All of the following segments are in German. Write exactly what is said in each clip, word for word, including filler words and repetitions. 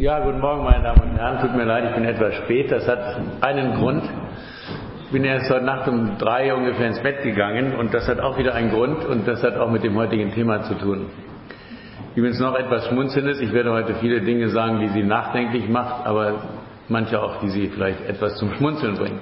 Ja, guten Morgen, meine Damen und Herren. Tut mir leid, ich bin etwas spät. Das hat einen Grund. Ich bin erst heute Nacht um drei ungefähr ins Bett gegangen und das hat auch wieder einen Grund und das hat auch mit dem heutigen Thema zu tun. Übrigens noch etwas Schmunzelndes. Ich werde heute viele Dinge sagen, die Sie nachdenklich macht, aber manche auch, die Sie vielleicht etwas zum Schmunzeln bringen.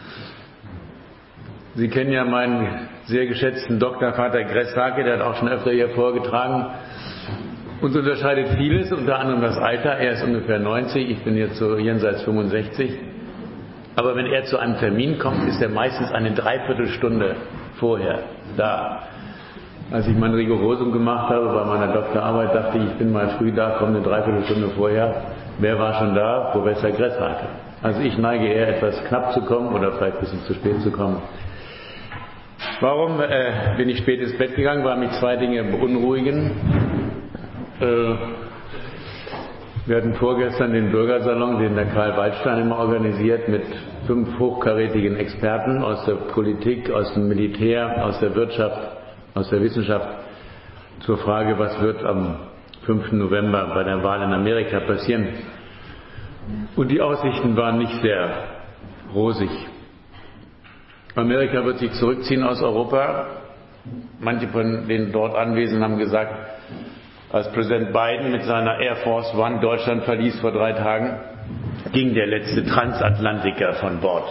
Sie kennen ja meinen sehr geschätzten Doktorvater Greshake, der hat auch schon öfter hier vorgetragen. Uns unterscheidet vieles, unter anderem das Alter. Er ist ungefähr neunzig, ich bin jetzt so jenseits fünfundsechzig. Aber wenn er zu einem Termin kommt, ist er meistens eine Dreiviertelstunde vorher da. Als ich mein Rigorosum gemacht habe bei meiner Doktorarbeit, dachte ich, ich bin mal früh da, komme eine Dreiviertelstunde vorher. Wer war schon da? Professor Greshake. Also ich neige eher etwas knapp zu kommen oder vielleicht ein bisschen zu spät zu kommen. Warum äh, bin ich spät ins Bett gegangen? Weil mich zwei Dinge beunruhigen. Äh, wir hatten vorgestern den Bürgersalon, den der Karl Waldstein immer organisiert, mit fünf hochkarätigen Experten aus der Politik, aus dem Militär, aus der Wirtschaft, aus der Wissenschaft zur Frage, was wird am fünften November bei der Wahl in Amerika passieren. Und die Aussichten waren nicht sehr rosig. Amerika wird sich zurückziehen aus Europa. Manche von den dort Anwesenden haben gesagt, als Präsident Biden mit seiner Air Force One Deutschland verließ vor drei Tagen, ging der letzte Transatlantiker von Bord.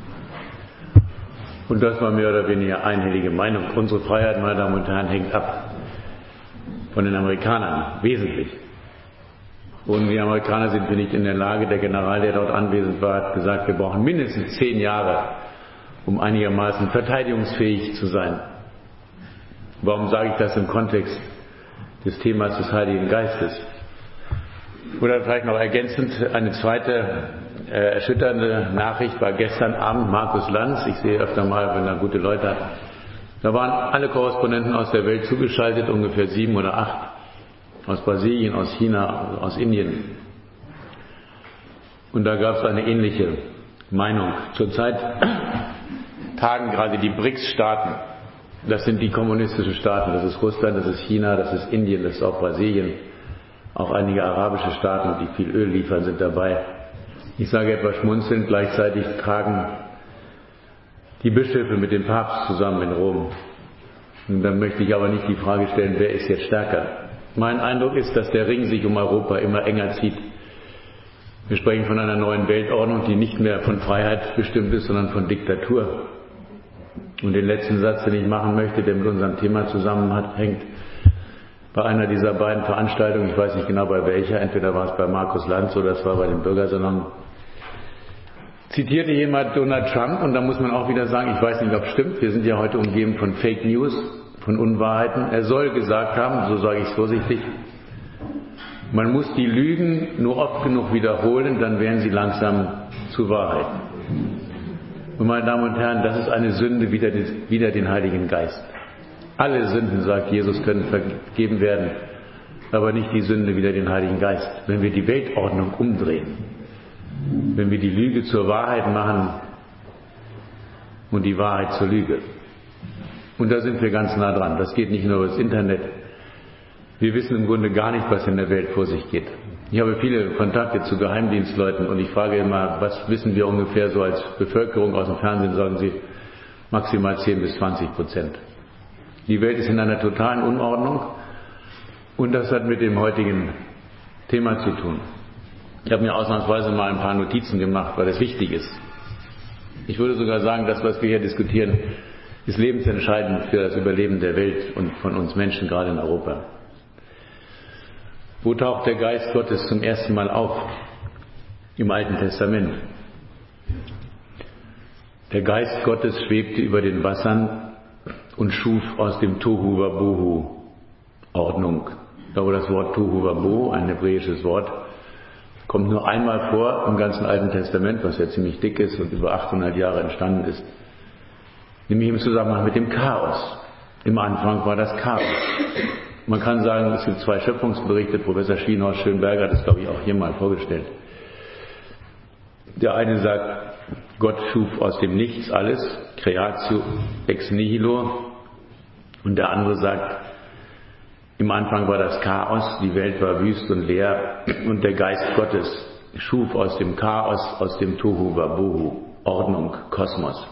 Und das war mehr oder weniger einhellige Meinung. Unsere Freiheit, meine Damen und Herren, hängt ab von den Amerikanern, wesentlich. Und die Amerikaner sind wir nicht in der Lage. Der General, der dort anwesend war, hat gesagt, wir brauchen mindestens zehn Jahre, um einigermaßen verteidigungsfähig zu sein. Warum sage ich das im Kontext des Themas des Heiligen Geistes? Oder vielleicht noch ergänzend, eine zweite äh, erschütternde Nachricht war gestern Abend Markus Lanz. Ich sehe öfter mal, wenn er gute Leute hat. Da waren alle Korrespondenten aus der Welt zugeschaltet, ungefähr sieben oder acht, aus Brasilien, aus China, aus Indien. Und da gab es eine ähnliche Meinung. Zurzeit tagen gerade die B R I C S-Staaten. Das sind die kommunistischen Staaten. Das ist Russland, das ist China, das ist Indien, das ist auch Brasilien. Auch einige arabische Staaten, die viel Öl liefern, sind dabei. Ich sage etwas schmunzelnd, gleichzeitig tragen die Bischöfe mit dem Papst zusammen in Rom. Und dann möchte ich aber nicht die Frage stellen, wer ist jetzt stärker. Mein Eindruck ist, dass der Ring sich um Europa immer enger zieht. Wir sprechen von einer neuen Weltordnung, die nicht mehr von Freiheit bestimmt ist, sondern von Diktatur. Und den letzten Satz, den ich machen möchte, der mit unserem Thema zusammenhängt, bei einer dieser beiden Veranstaltungen, ich weiß nicht genau bei welcher, entweder war es bei Markus Lanz oder es war bei dem Bürgersalon, zitierte jemand Donald Trump und da muss man auch wieder sagen, ich weiß nicht, ob es stimmt, wir sind ja heute umgeben von Fake News, von Unwahrheiten. Er soll gesagt haben, so sage ich es vorsichtig, man muss die Lügen nur oft genug wiederholen, dann werden sie langsam zu Wahrheiten. Und meine Damen und Herren, das ist eine Sünde wider, wider den Heiligen Geist. Alle Sünden, sagt Jesus, können vergeben werden, aber nicht die Sünde wider den Heiligen Geist. Wenn wir die Weltordnung umdrehen, wenn wir die Lüge zur Wahrheit machen und die Wahrheit zur Lüge. Und da sind wir ganz nah dran. Das geht nicht nur über das Internet. Wir wissen im Grunde gar nicht, was in der Welt vor sich geht. Ich habe viele Kontakte zu Geheimdienstleuten und ich frage immer, was wissen wir ungefähr so als Bevölkerung aus dem Fernsehen, sagen sie, maximal zehn bis zwanzig Prozent. Die Welt ist in einer totalen Unordnung und das hat mit dem heutigen Thema zu tun. Ich habe mir ausnahmsweise mal ein paar Notizen gemacht, weil das wichtig ist. Ich würde sogar sagen, das, was wir hier diskutieren, ist lebensentscheidend für das Überleben der Welt und von uns Menschen, gerade in Europa. Wo taucht der Geist Gottes zum ersten Mal auf? Im Alten Testament. Der Geist Gottes schwebte über den Wassern und schuf aus dem Tohu Wabohu Ordnung. Da wo das Wort Tohu Wabohu, ein hebräisches Wort, kommt nur einmal vor im ganzen Alten Testament, was ja ziemlich dick ist und über achthundert Jahre entstanden ist. Nämlich im Zusammenhang mit dem Chaos. Im Anfang war das Chaos. Man kann sagen, es gibt zwei Schöpfungsberichte. Professor Schwienhorst Schönberger hat das, glaube ich, auch hier mal vorgestellt. Der eine sagt, Gott schuf aus dem Nichts alles, Creatio ex nihilo. Und der andere sagt, Im Anfang war das Chaos, die Welt war wüst und leer und der Geist Gottes schuf aus dem Chaos, aus dem Tohu Wabohu, Ordnung, Kosmos.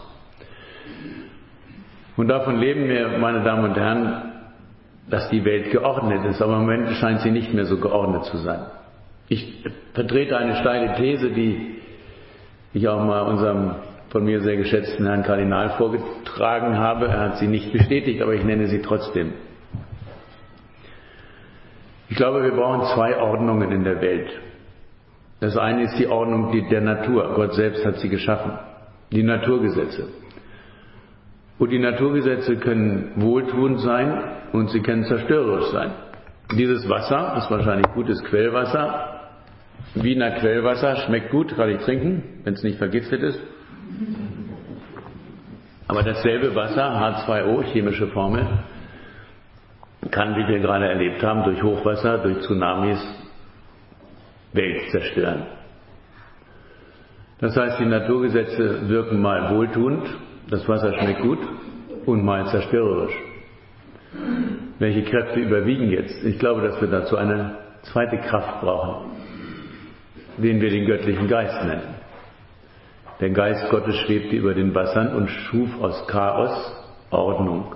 Und davon leben wir, meine Damen und Herren, dass die Welt geordnet ist, aber im Moment scheint sie nicht mehr so geordnet zu sein. Ich vertrete eine steile These, die ich auch mal unserem von mir sehr geschätzten Herrn Kardinal vorgetragen habe. Er hat sie nicht bestätigt, aber ich nenne sie trotzdem. Ich glaube, wir brauchen zwei Ordnungen in der Welt. Das eine ist die Ordnung der Natur. Gott selbst hat sie geschaffen. Die Naturgesetze. Und die Naturgesetze können wohltuend sein und sie können zerstörerisch sein. Dieses Wasser ist wahrscheinlich gutes Quellwasser. Wiener Quellwasser schmeckt gut, kann ich trinken, wenn es nicht vergiftet ist. Aber dasselbe Wasser, H zwei O, chemische Formel, kann, wie wir gerade erlebt haben, durch Hochwasser, durch Tsunamis Welt zerstören. Das heißt, die Naturgesetze wirken mal wohltuend, das Wasser schmeckt gut, und mal zerstörerisch. Welche Kräfte überwiegen jetzt? Ich glaube, dass wir dazu eine zweite Kraft brauchen, den wir den göttlichen Geist nennen. Der Geist Gottes schwebte über den Wassern und schuf aus Chaos Ordnung.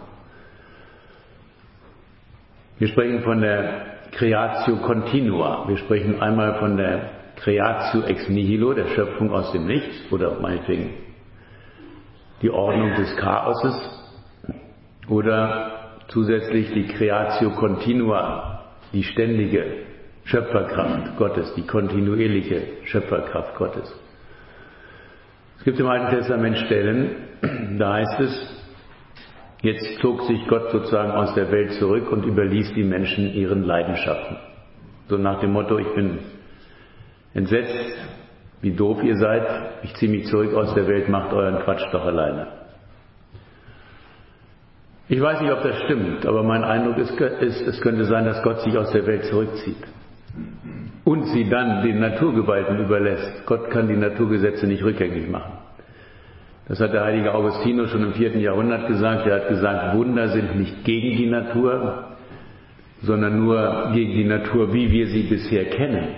Wir sprechen von der Creatio Continua. Wir sprechen einmal von der Creatio ex nihilo, der Schöpfung aus dem Nichts, oder meinetwegen die Ordnung des Chaoses, oder zusätzlich die Creatio Continua, die ständige Schöpferkraft Gottes, die kontinuierliche Schöpferkraft Gottes. Es gibt im Alten Testament Stellen, da heißt es, jetzt zog sich Gott sozusagen aus der Welt zurück und überließ die Menschen ihren Leidenschaften. So nach dem Motto, ich bin entsetzt, wie doof ihr seid, ich ziehe mich zurück aus der Welt, macht euren Quatsch doch alleine. Ich weiß nicht, ob das stimmt, aber mein Eindruck ist, ist, es könnte sein, dass Gott sich aus der Welt zurückzieht und sie dann den Naturgewalten überlässt. Gott kann die Naturgesetze nicht rückgängig machen. Das hat der heilige Augustinus schon im vierten Jahrhundert gesagt. Er hat gesagt, Wunder sind nicht gegen die Natur, sondern nur gegen die Natur, wie wir sie bisher kennen.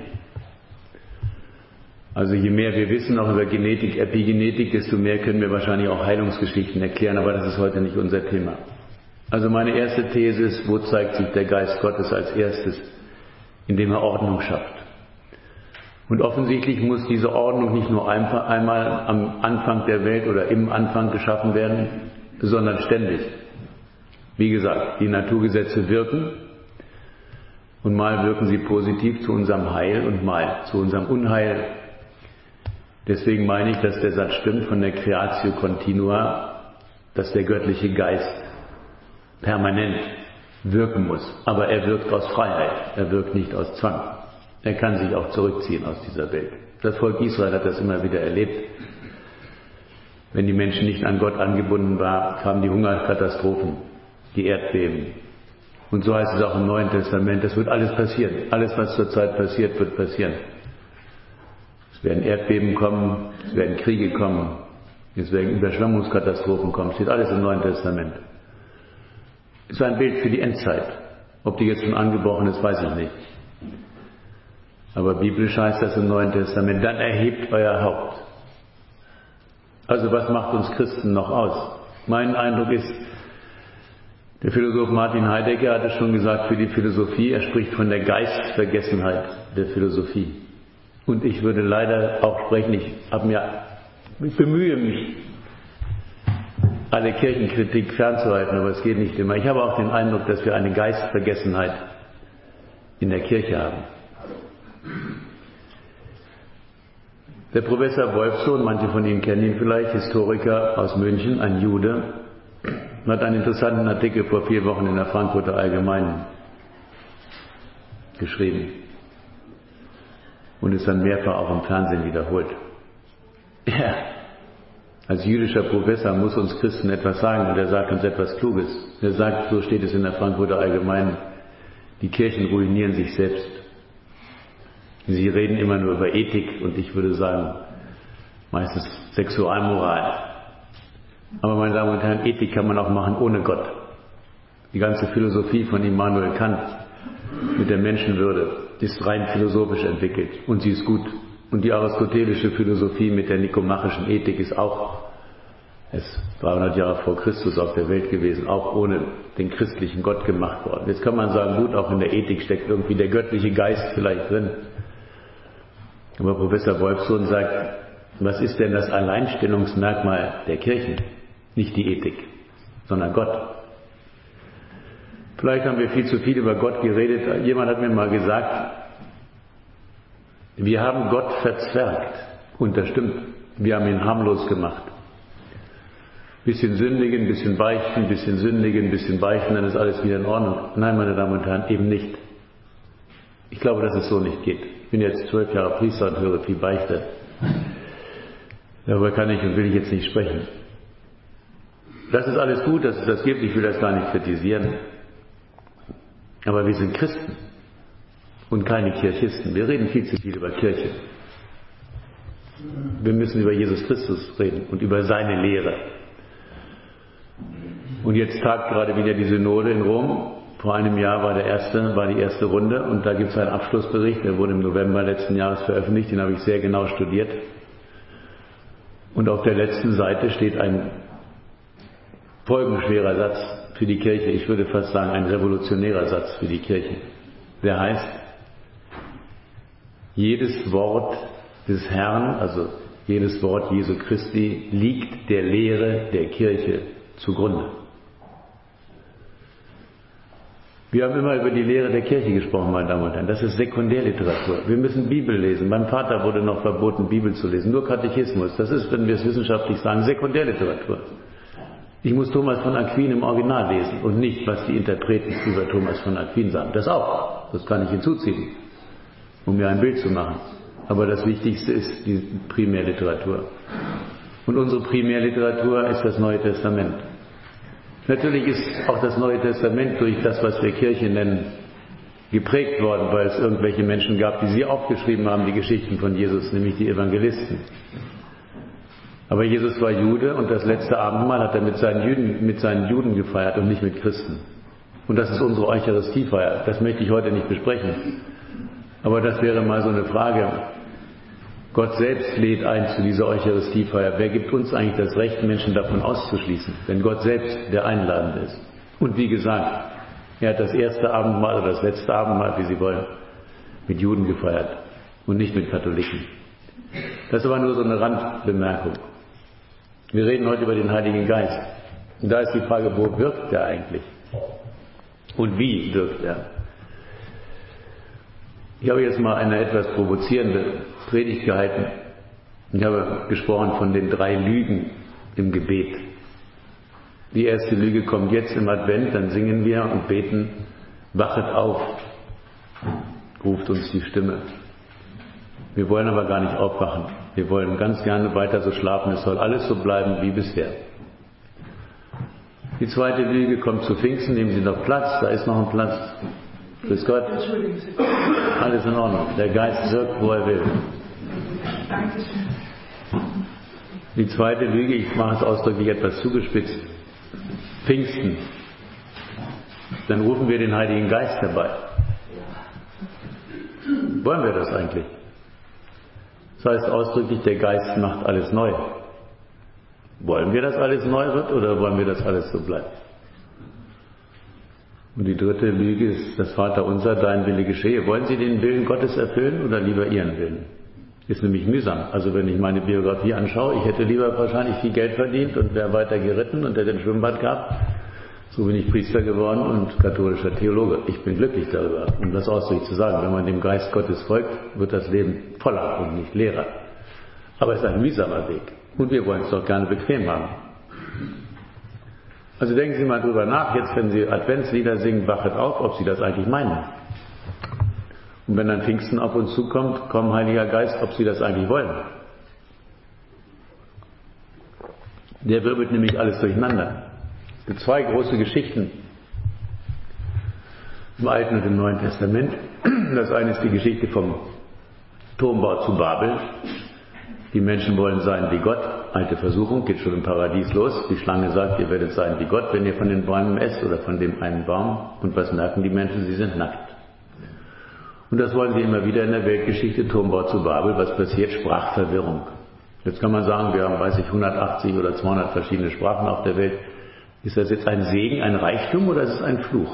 Also je mehr wir wissen, auch über Genetik, Epigenetik, desto mehr können wir wahrscheinlich auch Heilungsgeschichten erklären, aber das ist heute nicht unser Thema. Also meine erste These ist, wo zeigt sich der Geist Gottes als erstes? Indem er Ordnung schafft. Und offensichtlich muss diese Ordnung nicht nur einmal am Anfang der Welt oder im Anfang geschaffen werden, sondern ständig. Wie gesagt, die Naturgesetze wirken und mal wirken sie positiv zu unserem Heil und mal zu unserem Unheil. Deswegen meine ich, dass der Satz stimmt von der Creatio Continua, dass der göttliche Geist permanent wirken muss. Aber er wirkt aus Freiheit, er wirkt nicht aus Zwang. Er kann sich auch zurückziehen aus dieser Welt. Das Volk Israel hat das immer wieder erlebt. Wenn die Menschen nicht an Gott angebunden waren, kamen die Hungerkatastrophen, die Erdbeben. Und so heißt es auch im Neuen Testament, es wird alles passieren. Alles, was zurzeit passiert, wird passieren. Es werden Erdbeben kommen, es werden Kriege kommen, es werden Überschwemmungskatastrophen kommen. Es steht alles im Neuen Testament. Es ist ein Bild für die Endzeit. Ob die jetzt schon angebrochen ist, weiß ich nicht. Aber biblisch heißt das im Neuen Testament, dann erhebt euer Haupt. Also was macht uns Christen noch aus? Mein Eindruck ist, der Philosoph Martin Heidegger hat es schon gesagt für die Philosophie, er spricht von der Geistvergessenheit der Philosophie. Und ich würde leider auch sprechen, ich, hab mir, ich bemühe mich, alle Kirchenkritik fernzuhalten, aber es geht nicht immer. Ich habe auch den Eindruck, dass wir eine Geistvergessenheit in der Kirche haben. Der Professor Wolfsohn, manche von Ihnen kennen ihn vielleicht, Historiker aus München, ein Jude, hat einen interessanten Artikel vor vier Wochen in der Frankfurter Allgemeinen geschrieben und ist dann mehrfach auch im Fernsehen wiederholt. Er, als jüdischer Professor, muss uns Christen etwas sagen und er sagt uns etwas Kluges. Er sagt, so steht es in der Frankfurter Allgemeinen, die Kirchen ruinieren sich selbst. Sie reden immer nur über Ethik und ich würde sagen, meistens Sexualmoral. Aber meine Damen und Herren, Ethik kann man auch machen ohne Gott. Die ganze Philosophie von Immanuel Kant mit der Menschenwürde ist rein philosophisch entwickelt und sie ist gut. Und die aristotelische Philosophie mit der nikomachischen Ethik ist auch, ist dreihundert Jahre vor Christus auf der Welt gewesen, auch ohne den christlichen Gott gemacht worden. Jetzt kann man sagen, gut, auch in der Ethik steckt irgendwie der göttliche Geist vielleicht drin. Aber Professor Wolfsohn sagt, was ist denn das Alleinstellungsmerkmal der Kirchen? Nicht die Ethik, sondern Gott. Vielleicht haben wir viel zu viel über Gott geredet. Jemand hat mir mal gesagt, wir haben Gott verzwergt. Und das stimmt, wir haben ihn harmlos gemacht. Bisschen sündigen, bisschen beichten, bisschen sündigen, bisschen beichten, dann ist alles wieder in Ordnung. Nein, meine Damen und Herren, eben nicht. Ich glaube, dass es so nicht geht. Ich bin jetzt zwölf Jahre Priester und höre viel Beichte. Darüber kann ich und will ich jetzt nicht sprechen. Das ist alles gut, dass es das gibt, ich will das gar nicht kritisieren. Aber wir sind Christen und keine Kirchisten. Wir reden viel zu viel über Kirche. Wir müssen über Jesus Christus reden und über seine Lehre. Und jetzt tagt gerade wieder die Synode in Rom. Vor einem Jahr war, der erste, war die erste Runde und da gibt es einen Abschlussbericht, der wurde im November letzten Jahres veröffentlicht, den habe ich sehr genau studiert. Und auf der letzten Seite steht ein folgenschwerer Satz für die Kirche, ich würde fast sagen ein revolutionärer Satz für die Kirche. Der heißt, jedes Wort des Herrn, also jedes Wort Jesu Christi, liegt der Lehre der Kirche zugrunde. Wir haben immer über die Lehre der Kirche gesprochen, meine Damen und Herren. Das ist Sekundärliteratur. Wir müssen Bibel lesen. Meinem Vater wurde noch verboten, Bibel zu lesen. Nur Katechismus. Das ist, wenn wir es wissenschaftlich sagen, Sekundärliteratur. Ich muss Thomas von Aquin im Original lesen und nicht, was die Interpreten über Thomas von Aquin sagen. Das auch. Das kann ich hinzuziehen, um mir ein Bild zu machen. Aber das Wichtigste ist die Primärliteratur. Und unsere Primärliteratur ist das Neue Testament. Natürlich ist auch das Neue Testament durch das, was wir Kirche nennen, geprägt worden, weil es irgendwelche Menschen gab, die sie aufgeschrieben haben, die Geschichten von Jesus, nämlich die Evangelisten. Aber Jesus war Jude und das letzte Abendmahl hat er mit seinen Juden, mit seinen Juden gefeiert und nicht mit Christen. Und das ist unsere Eucharistiefeier. Das möchte ich heute nicht besprechen. Aber das wäre mal so eine Frage. Gott selbst lädt ein zu dieser Eucharistiefeier. Wer gibt uns eigentlich das Recht, Menschen davon auszuschließen, wenn Gott selbst der Einladende ist? Und wie gesagt, er hat das erste Abendmahl oder das letzte Abendmahl, wie Sie wollen, mit Juden gefeiert und nicht mit Katholiken. Das ist aber nur so eine Randbemerkung. Wir reden heute über den Heiligen Geist. Und da ist die Frage, wo wirkt er eigentlich? Und wie wirkt er? Ich habe jetzt mal eine etwas provozierende Predigt gehalten. Ich habe gesprochen von den drei Lügen im Gebet. Die erste Lüge kommt jetzt im Advent, dann singen wir und beten, wachet auf, ruft uns die Stimme. Wir wollen aber gar nicht aufwachen. Wir wollen ganz gerne weiter so schlafen. Es soll alles so bleiben wie bisher. Die zweite Lüge kommt zu Pfingsten, nehmen Sie noch Platz, da ist noch ein Platz. Grüß Gott. Alles in Ordnung. Der Geist wirkt, wo er will. Die zweite Lüge, ich mache es ausdrücklich etwas zugespitzt. Pfingsten. Dann rufen wir den Heiligen Geist herbei. Wollen wir das eigentlich? Das heißt ausdrücklich, der Geist macht alles neu. Wollen wir, dass alles neu wird oder wollen wir, dass alles so bleibt? Und die dritte Lüge ist das Vaterunser, dein Wille geschehe. Wollen Sie den Willen Gottes erfüllen oder lieber Ihren Willen? Ist nämlich mühsam. Also wenn ich meine Biografie anschaue, ich hätte lieber wahrscheinlich viel Geld verdient und wäre weiter geritten und hätte ein Schwimmbad gehabt. So bin ich Priester geworden und katholischer Theologe. Ich bin glücklich darüber, um das ausdrücklich zu sagen. Wenn man dem Geist Gottes folgt, wird das Leben voller und nicht leerer. Aber es ist ein mühsamer Weg. Und wir wollen es doch gerne bequem haben. Also denken Sie mal drüber nach, jetzt wenn Sie Adventslieder singen, wachet auf, ob Sie das eigentlich meinen. Und wenn dann Pfingsten auf uns zukommt, komm Heiliger Geist, ob Sie das eigentlich wollen. Der wirbelt nämlich alles durcheinander. Es gibt zwei große Geschichten im Alten und im Neuen Testament. Das eine ist die Geschichte vom Turmbau zu Babel. Die Menschen wollen sein wie Gott. Alte Versuchung, geht schon im Paradies los. Die Schlange sagt, ihr werdet sein wie Gott, wenn ihr von den Bäumen esst oder von dem einen Baum. Und was merken die Menschen? Sie sind nackt. Und das wollen sie immer wieder in der Weltgeschichte, Turmbau zu Babel. Was passiert? Sprachverwirrung. Jetzt kann man sagen, wir haben, weiß ich, hundertachtzig oder zweihundert verschiedene Sprachen auf der Welt. Ist das jetzt ein Segen, ein Reichtum oder ist es ein Fluch?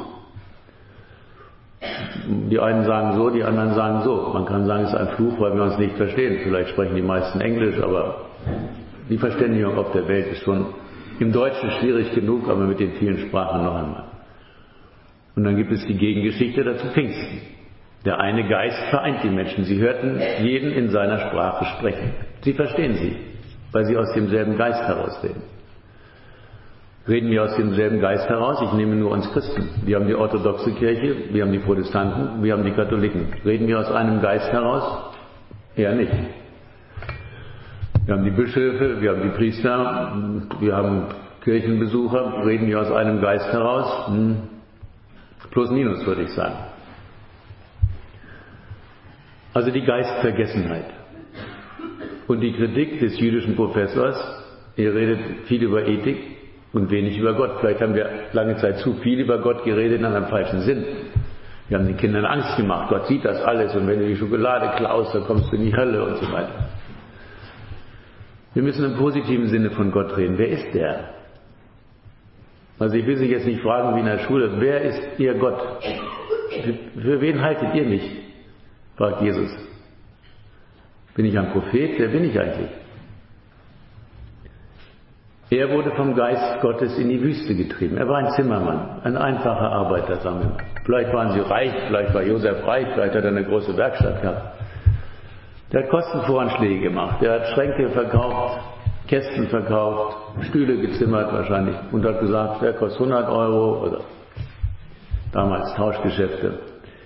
Die einen sagen so, die anderen sagen so. Man kann sagen, es ist ein Fluch, weil wir uns nicht verstehen. Vielleicht sprechen die meisten Englisch, aber die Verständigung auf der Welt ist schon im Deutschen schwierig genug, aber mit den vielen Sprachen noch einmal. Und dann gibt es die Gegengeschichte dazu, Pfingsten. Der eine Geist vereint die Menschen. Sie hörten jeden in seiner Sprache sprechen. Sie verstehen sie, weil sie aus demselben Geist heraus reden. Reden wir aus demselben Geist heraus? Ich nehme nur uns Christen. Wir haben die orthodoxe Kirche, wir haben die Protestanten, wir haben die Katholiken. Reden wir aus einem Geist heraus? Eher nicht. Wir haben die Bischöfe, wir haben die Priester, wir haben Kirchenbesucher. Reden wir aus einem Geist heraus? Hm. Plus minus, würde ich sagen. Also die Geistvergessenheit. Und die Kritik des jüdischen Professors, er redet viel über Ethik und wenig über Gott. Vielleicht haben wir lange Zeit zu viel über Gott geredet in einem falschen Sinn. Wir haben den Kindern Angst gemacht. Gott sieht das alles und wenn du die Schokolade klaust, dann kommst du in die Hölle und so weiter. Wir müssen im positiven Sinne von Gott reden. Wer ist der? Also ich will Sie jetzt nicht fragen wie in der Schule, wer ist Ihr Gott? Für wen haltet ihr mich? Fragt Jesus. Bin ich ein Prophet? Wer bin ich eigentlich? Er wurde vom Geist Gottes in die Wüste getrieben. Er war ein Zimmermann, ein einfacher Arbeiter, sagen wir mal. Vielleicht waren sie reich, vielleicht war Josef reich, vielleicht hat er eine große Werkstatt gehabt. Der hat Kostenvoranschläge gemacht, der hat Schränke verkauft, Kästen verkauft, Stühle gezimmert wahrscheinlich und hat gesagt, der kostet hundert Euro oder damals Tauschgeschäfte.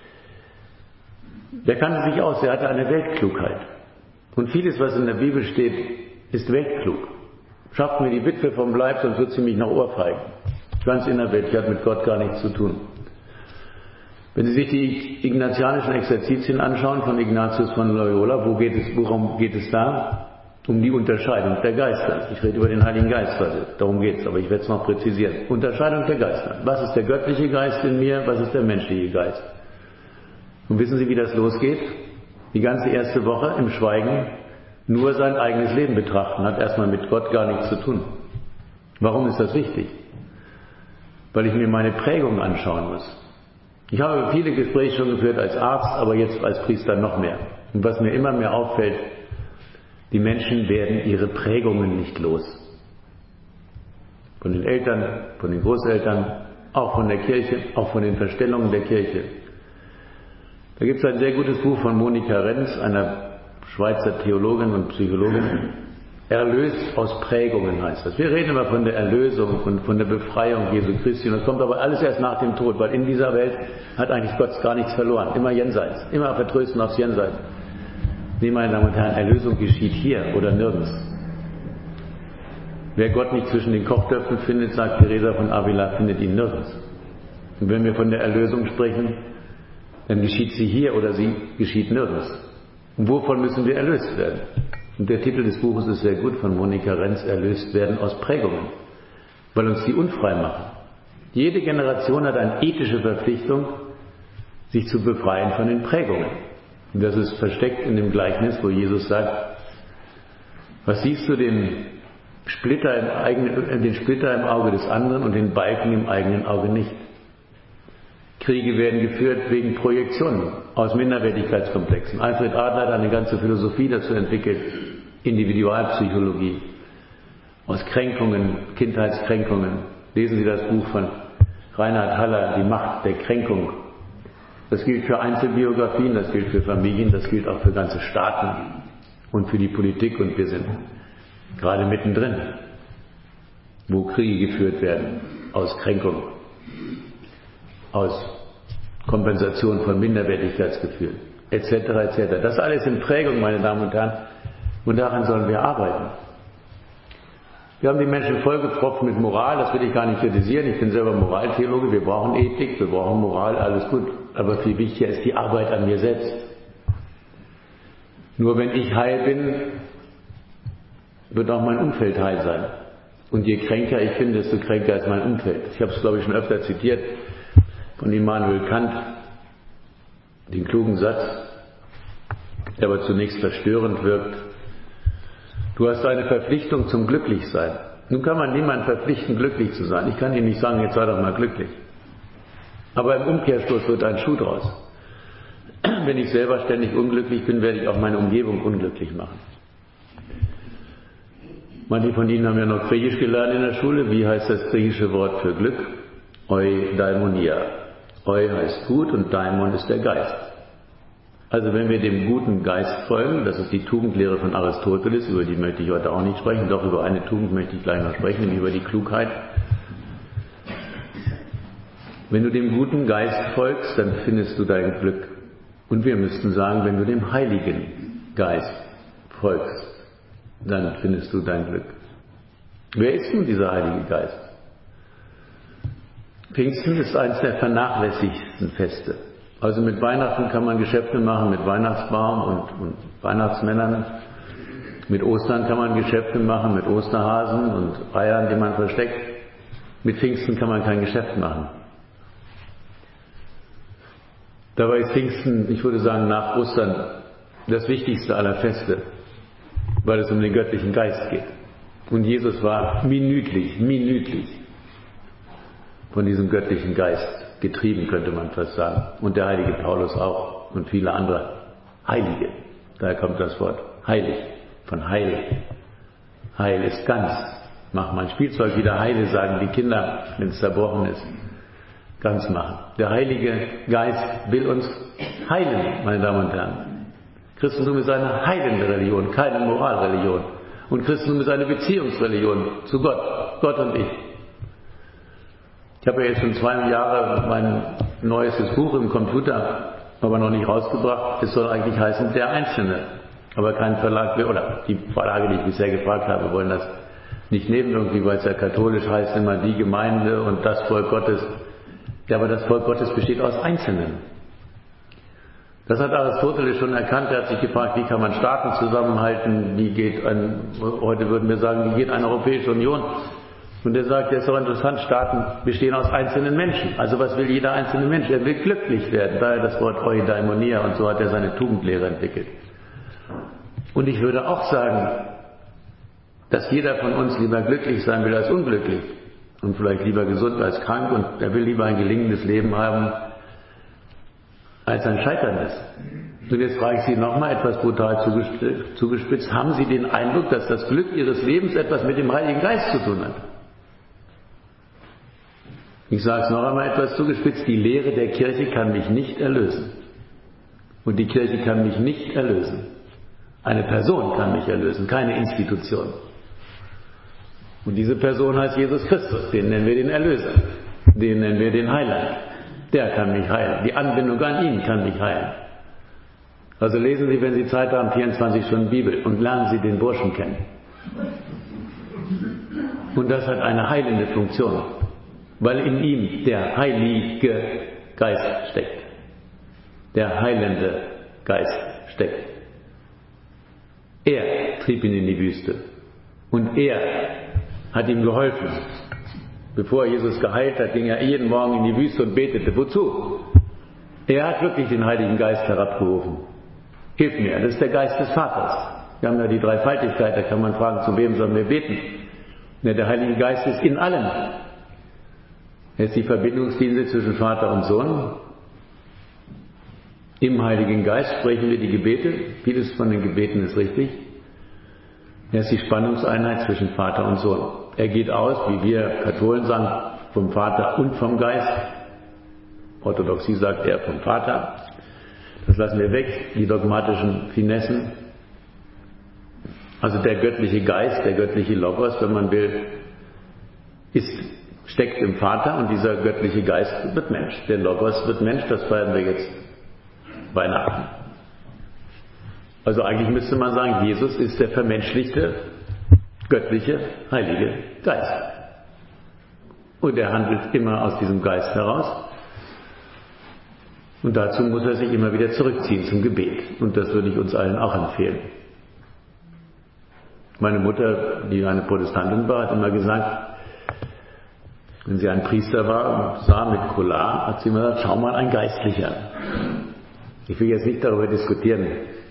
Der kannte sich aus, er hatte eine Weltklugheit. Und vieles, was in der Bibel steht, ist weltklug. Schafft mir die Witwe vom Leib, sonst wird sie mich noch ohrfeigen. Ganz innerweltlich, hat mit Gott gar nichts zu tun. Wenn Sie sich die ignatianischen Exerzitien anschauen von Ignatius von Loyola, wo geht es, worum geht es da? Um die Unterscheidung der Geister. Ich rede über den Heiligen Geist, also darum geht es, aber ich werde es noch präzisieren. Unterscheidung der Geister. Was ist der göttliche Geist in mir, was ist der menschliche Geist? Und wissen Sie, wie das losgeht? Die ganze erste Woche im Schweigen nur sein eigenes Leben betrachten, hat erstmal mit Gott gar nichts zu tun. Warum ist das wichtig? Weil ich mir meine Prägung anschauen muss. Ich habe viele Gespräche schon geführt als Arzt, aber jetzt als Priester noch mehr. Und was mir immer mehr auffällt, die Menschen werden ihre Prägungen nicht los. Von den Eltern, von den Großeltern, auch von der Kirche, auch von den Verstellungen der Kirche. Da gibt es ein sehr gutes Buch von Monika Renz, einer Schweizer Theologin und Psychologin. Erlöst aus Prägungen heißt das. Wir reden immer von der Erlösung und von der Befreiung Jesu Christi. Und das kommt aber alles erst nach dem Tod, weil in dieser Welt hat eigentlich Gott gar nichts verloren. Immer jenseits, immer vertrösten aufs Jenseits. Nee, meine Damen und Herren, Erlösung geschieht hier oder nirgends. Wer Gott nicht zwischen den Kochtöpfen findet, sagt Teresa von Avila, findet ihn nirgends. Und wenn wir von der Erlösung sprechen, dann geschieht sie hier oder sie geschieht nirgends. Und wovon müssen wir erlöst werden? Und der Titel des Buches ist sehr gut von Monika Renz, erlöst werden aus Prägungen, weil uns die unfrei machen. Jede Generation hat eine ethische Verpflichtung, sich zu befreien von den Prägungen. Und das ist versteckt in dem Gleichnis, wo Jesus sagt, was siehst du den Splitter im, eigenen, den Splitter im Auge des anderen und den Balken im eigenen Auge nicht? Kriege werden geführt wegen Projektionen aus Minderwertigkeitskomplexen. Alfred Adler hat eine ganze Philosophie dazu entwickelt, Individualpsychologie, aus Kränkungen, Kindheitskränkungen. Lesen Sie das Buch von Reinhard Haller, Die Macht der Kränkung. Das gilt für Einzelbiografien, das gilt für Familien, das gilt auch für ganze Staaten und für die Politik. Und wir sind gerade mittendrin, wo Kriege geführt werden aus Kränkung, aus Kompensation von Minderwertigkeitsgefühlen, et cetera et cetera. Das alles in Prägung, meine Damen und Herren, und daran sollen wir arbeiten. Wir haben die Menschen vollgepropft mit Moral, das will ich gar nicht kritisieren, ich bin selber Moraltheologe, wir brauchen Ethik, wir brauchen Moral, alles gut, aber viel wichtiger ist die Arbeit an mir selbst. Nur wenn ich heil bin, wird auch mein Umfeld heil sein. Und je kränker ich bin, desto kränker ist mein Umfeld. Ich habe es, glaube ich, schon öfter zitiert von Immanuel Kant, den klugen Satz, der aber zunächst verstörend wirkt. Du hast eine Verpflichtung zum Glücklichsein. Nun kann man niemanden verpflichten, glücklich zu sein. Ich kann ihm nicht sagen, jetzt sei doch mal glücklich. Aber im Umkehrschluss wird ein Schuh draus. Wenn ich selber ständig unglücklich bin, werde ich auch meine Umgebung unglücklich machen. Manche von Ihnen haben ja noch Griechisch gelernt in der Schule. Wie heißt das griechische Wort für Glück? Eudaimonia. Eu heißt gut und Daimon ist der Geist. Also wenn wir dem guten Geist folgen, das ist die Tugendlehre von Aristoteles, über die möchte ich heute auch nicht sprechen, doch über eine Tugend möchte ich gleich noch sprechen, nämlich über die Klugheit. Wenn du dem guten Geist folgst, dann findest du dein Glück. Und wir müssten sagen, wenn du dem Heiligen Geist folgst, dann findest du dein Glück. Wer ist nun dieser Heilige Geist? Pfingsten ist eines der vernachlässigsten Feste. Also mit Weihnachten kann man Geschäfte machen, mit Weihnachtsbaum und, und Weihnachtsmännern. Mit Ostern kann man Geschäfte machen, mit Osterhasen und Eiern, die man versteckt. Mit Pfingsten kann man kein Geschäft machen. Dabei ist Pfingsten, ich würde sagen, nach Ostern das wichtigste aller Feste, weil es um den göttlichen Geist geht. Und Jesus war minütlich, minütlich von diesem göttlichen Geist getrieben, könnte man fast sagen. Und der heilige Paulus auch und viele andere Heilige. Daher kommt das Wort heilig, von heil. Heil ist ganz. Mach mein Spielzeug wieder heile, sagen die Kinder, wenn es zerbrochen ist. Ganz machen. Der Heilige Geist will uns heilen, meine Damen und Herren. Christentum ist eine heilende Religion, keine Moralreligion. Und Christentum ist eine Beziehungsreligion zu Gott, Gott und ich. Ich habe ja jetzt schon zwei Jahre mein neuestes Buch im Computer, aber noch nicht rausgebracht. Es soll eigentlich heißen, der Einzelne. Aber kein Verlag will, oder die Verlage, die ich bisher gefragt habe, wollen das nicht nehmen irgendwie, weil es ja katholisch heißt, immer die Gemeinde und das Volk Gottes. Ja, aber das Volk Gottes besteht aus Einzelnen. Das hat Aristoteles schon erkannt. Er hat sich gefragt, wie kann man Staaten zusammenhalten? Wie geht ein, heute würden wir sagen, wie geht eine Europäische Union? Und er sagt, ja, ist doch interessant, Staaten bestehen aus einzelnen Menschen. Also was will jeder einzelne Mensch? Er will glücklich werden. Daher das Wort Eudaimonia, und so hat er seine Tugendlehre entwickelt. Und ich würde auch sagen, dass jeder von uns lieber glücklich sein will als unglücklich. Und vielleicht lieber gesund als krank. Und er will lieber ein gelingendes Leben haben als ein scheiterndes. Und jetzt frage ich Sie nochmal etwas brutal zugespitzt. Haben Sie den Eindruck, dass das Glück Ihres Lebens etwas mit dem Heiligen Geist zu tun hat? Ich sage es noch einmal etwas zugespitzt, die Lehre der Kirche kann mich nicht erlösen. Und die Kirche kann mich nicht erlösen. Eine Person kann mich erlösen, keine Institution. Und diese Person heißt Jesus Christus, den nennen wir den Erlöser, den nennen wir den Heiland. Der kann mich heilen, die Anbindung an ihn kann mich heilen. Also lesen Sie, wenn Sie Zeit haben, vierundzwanzig Stunden Bibel und lernen Sie den Burschen kennen. Und das hat eine heilende Funktion. Weil in ihm der Heilige Geist steckt. Der heilende Geist steckt. Er trieb ihn in die Wüste. Und er hat ihm geholfen. Bevor Jesus geheilt hat, ging er jeden Morgen in die Wüste und betete. Wozu? Er hat wirklich den Heiligen Geist herabgerufen. Hilf mir, das ist der Geist des Vaters. Wir haben ja die Dreifaltigkeit, da kann man fragen, zu wem sollen wir beten? Ja, der Heilige Geist ist in allem. Er ist die Verbindungslinie zwischen Vater und Sohn. Im Heiligen Geist sprechen wir die Gebete. Vieles von den Gebeten ist richtig. Er ist die Spannungseinheit zwischen Vater und Sohn. Er geht aus, wie wir Katholen sagen, vom Vater und vom Geist. Orthodoxie sagt er vom Vater. Das lassen wir weg, die dogmatischen Finessen. Also der göttliche Geist, der göttliche Logos, wenn man will, ist, steckt im Vater, und dieser göttliche Geist wird Mensch. Der Logos wird Mensch, das feiern wir jetzt Weihnachten. Also eigentlich müsste man sagen, Jesus ist der vermenschlichte, göttliche, heilige Geist. Und er handelt immer aus diesem Geist heraus. Und dazu muss er sich immer wieder zurückziehen zum Gebet. Und das würde ich uns allen auch empfehlen. Meine Mutter, die eine Protestantin war, hat immer gesagt, wenn sie ein Priester war und sah mit Collar, hat sie immer gesagt, schau mal, ein Geistlicher. Ich will jetzt nicht darüber diskutieren,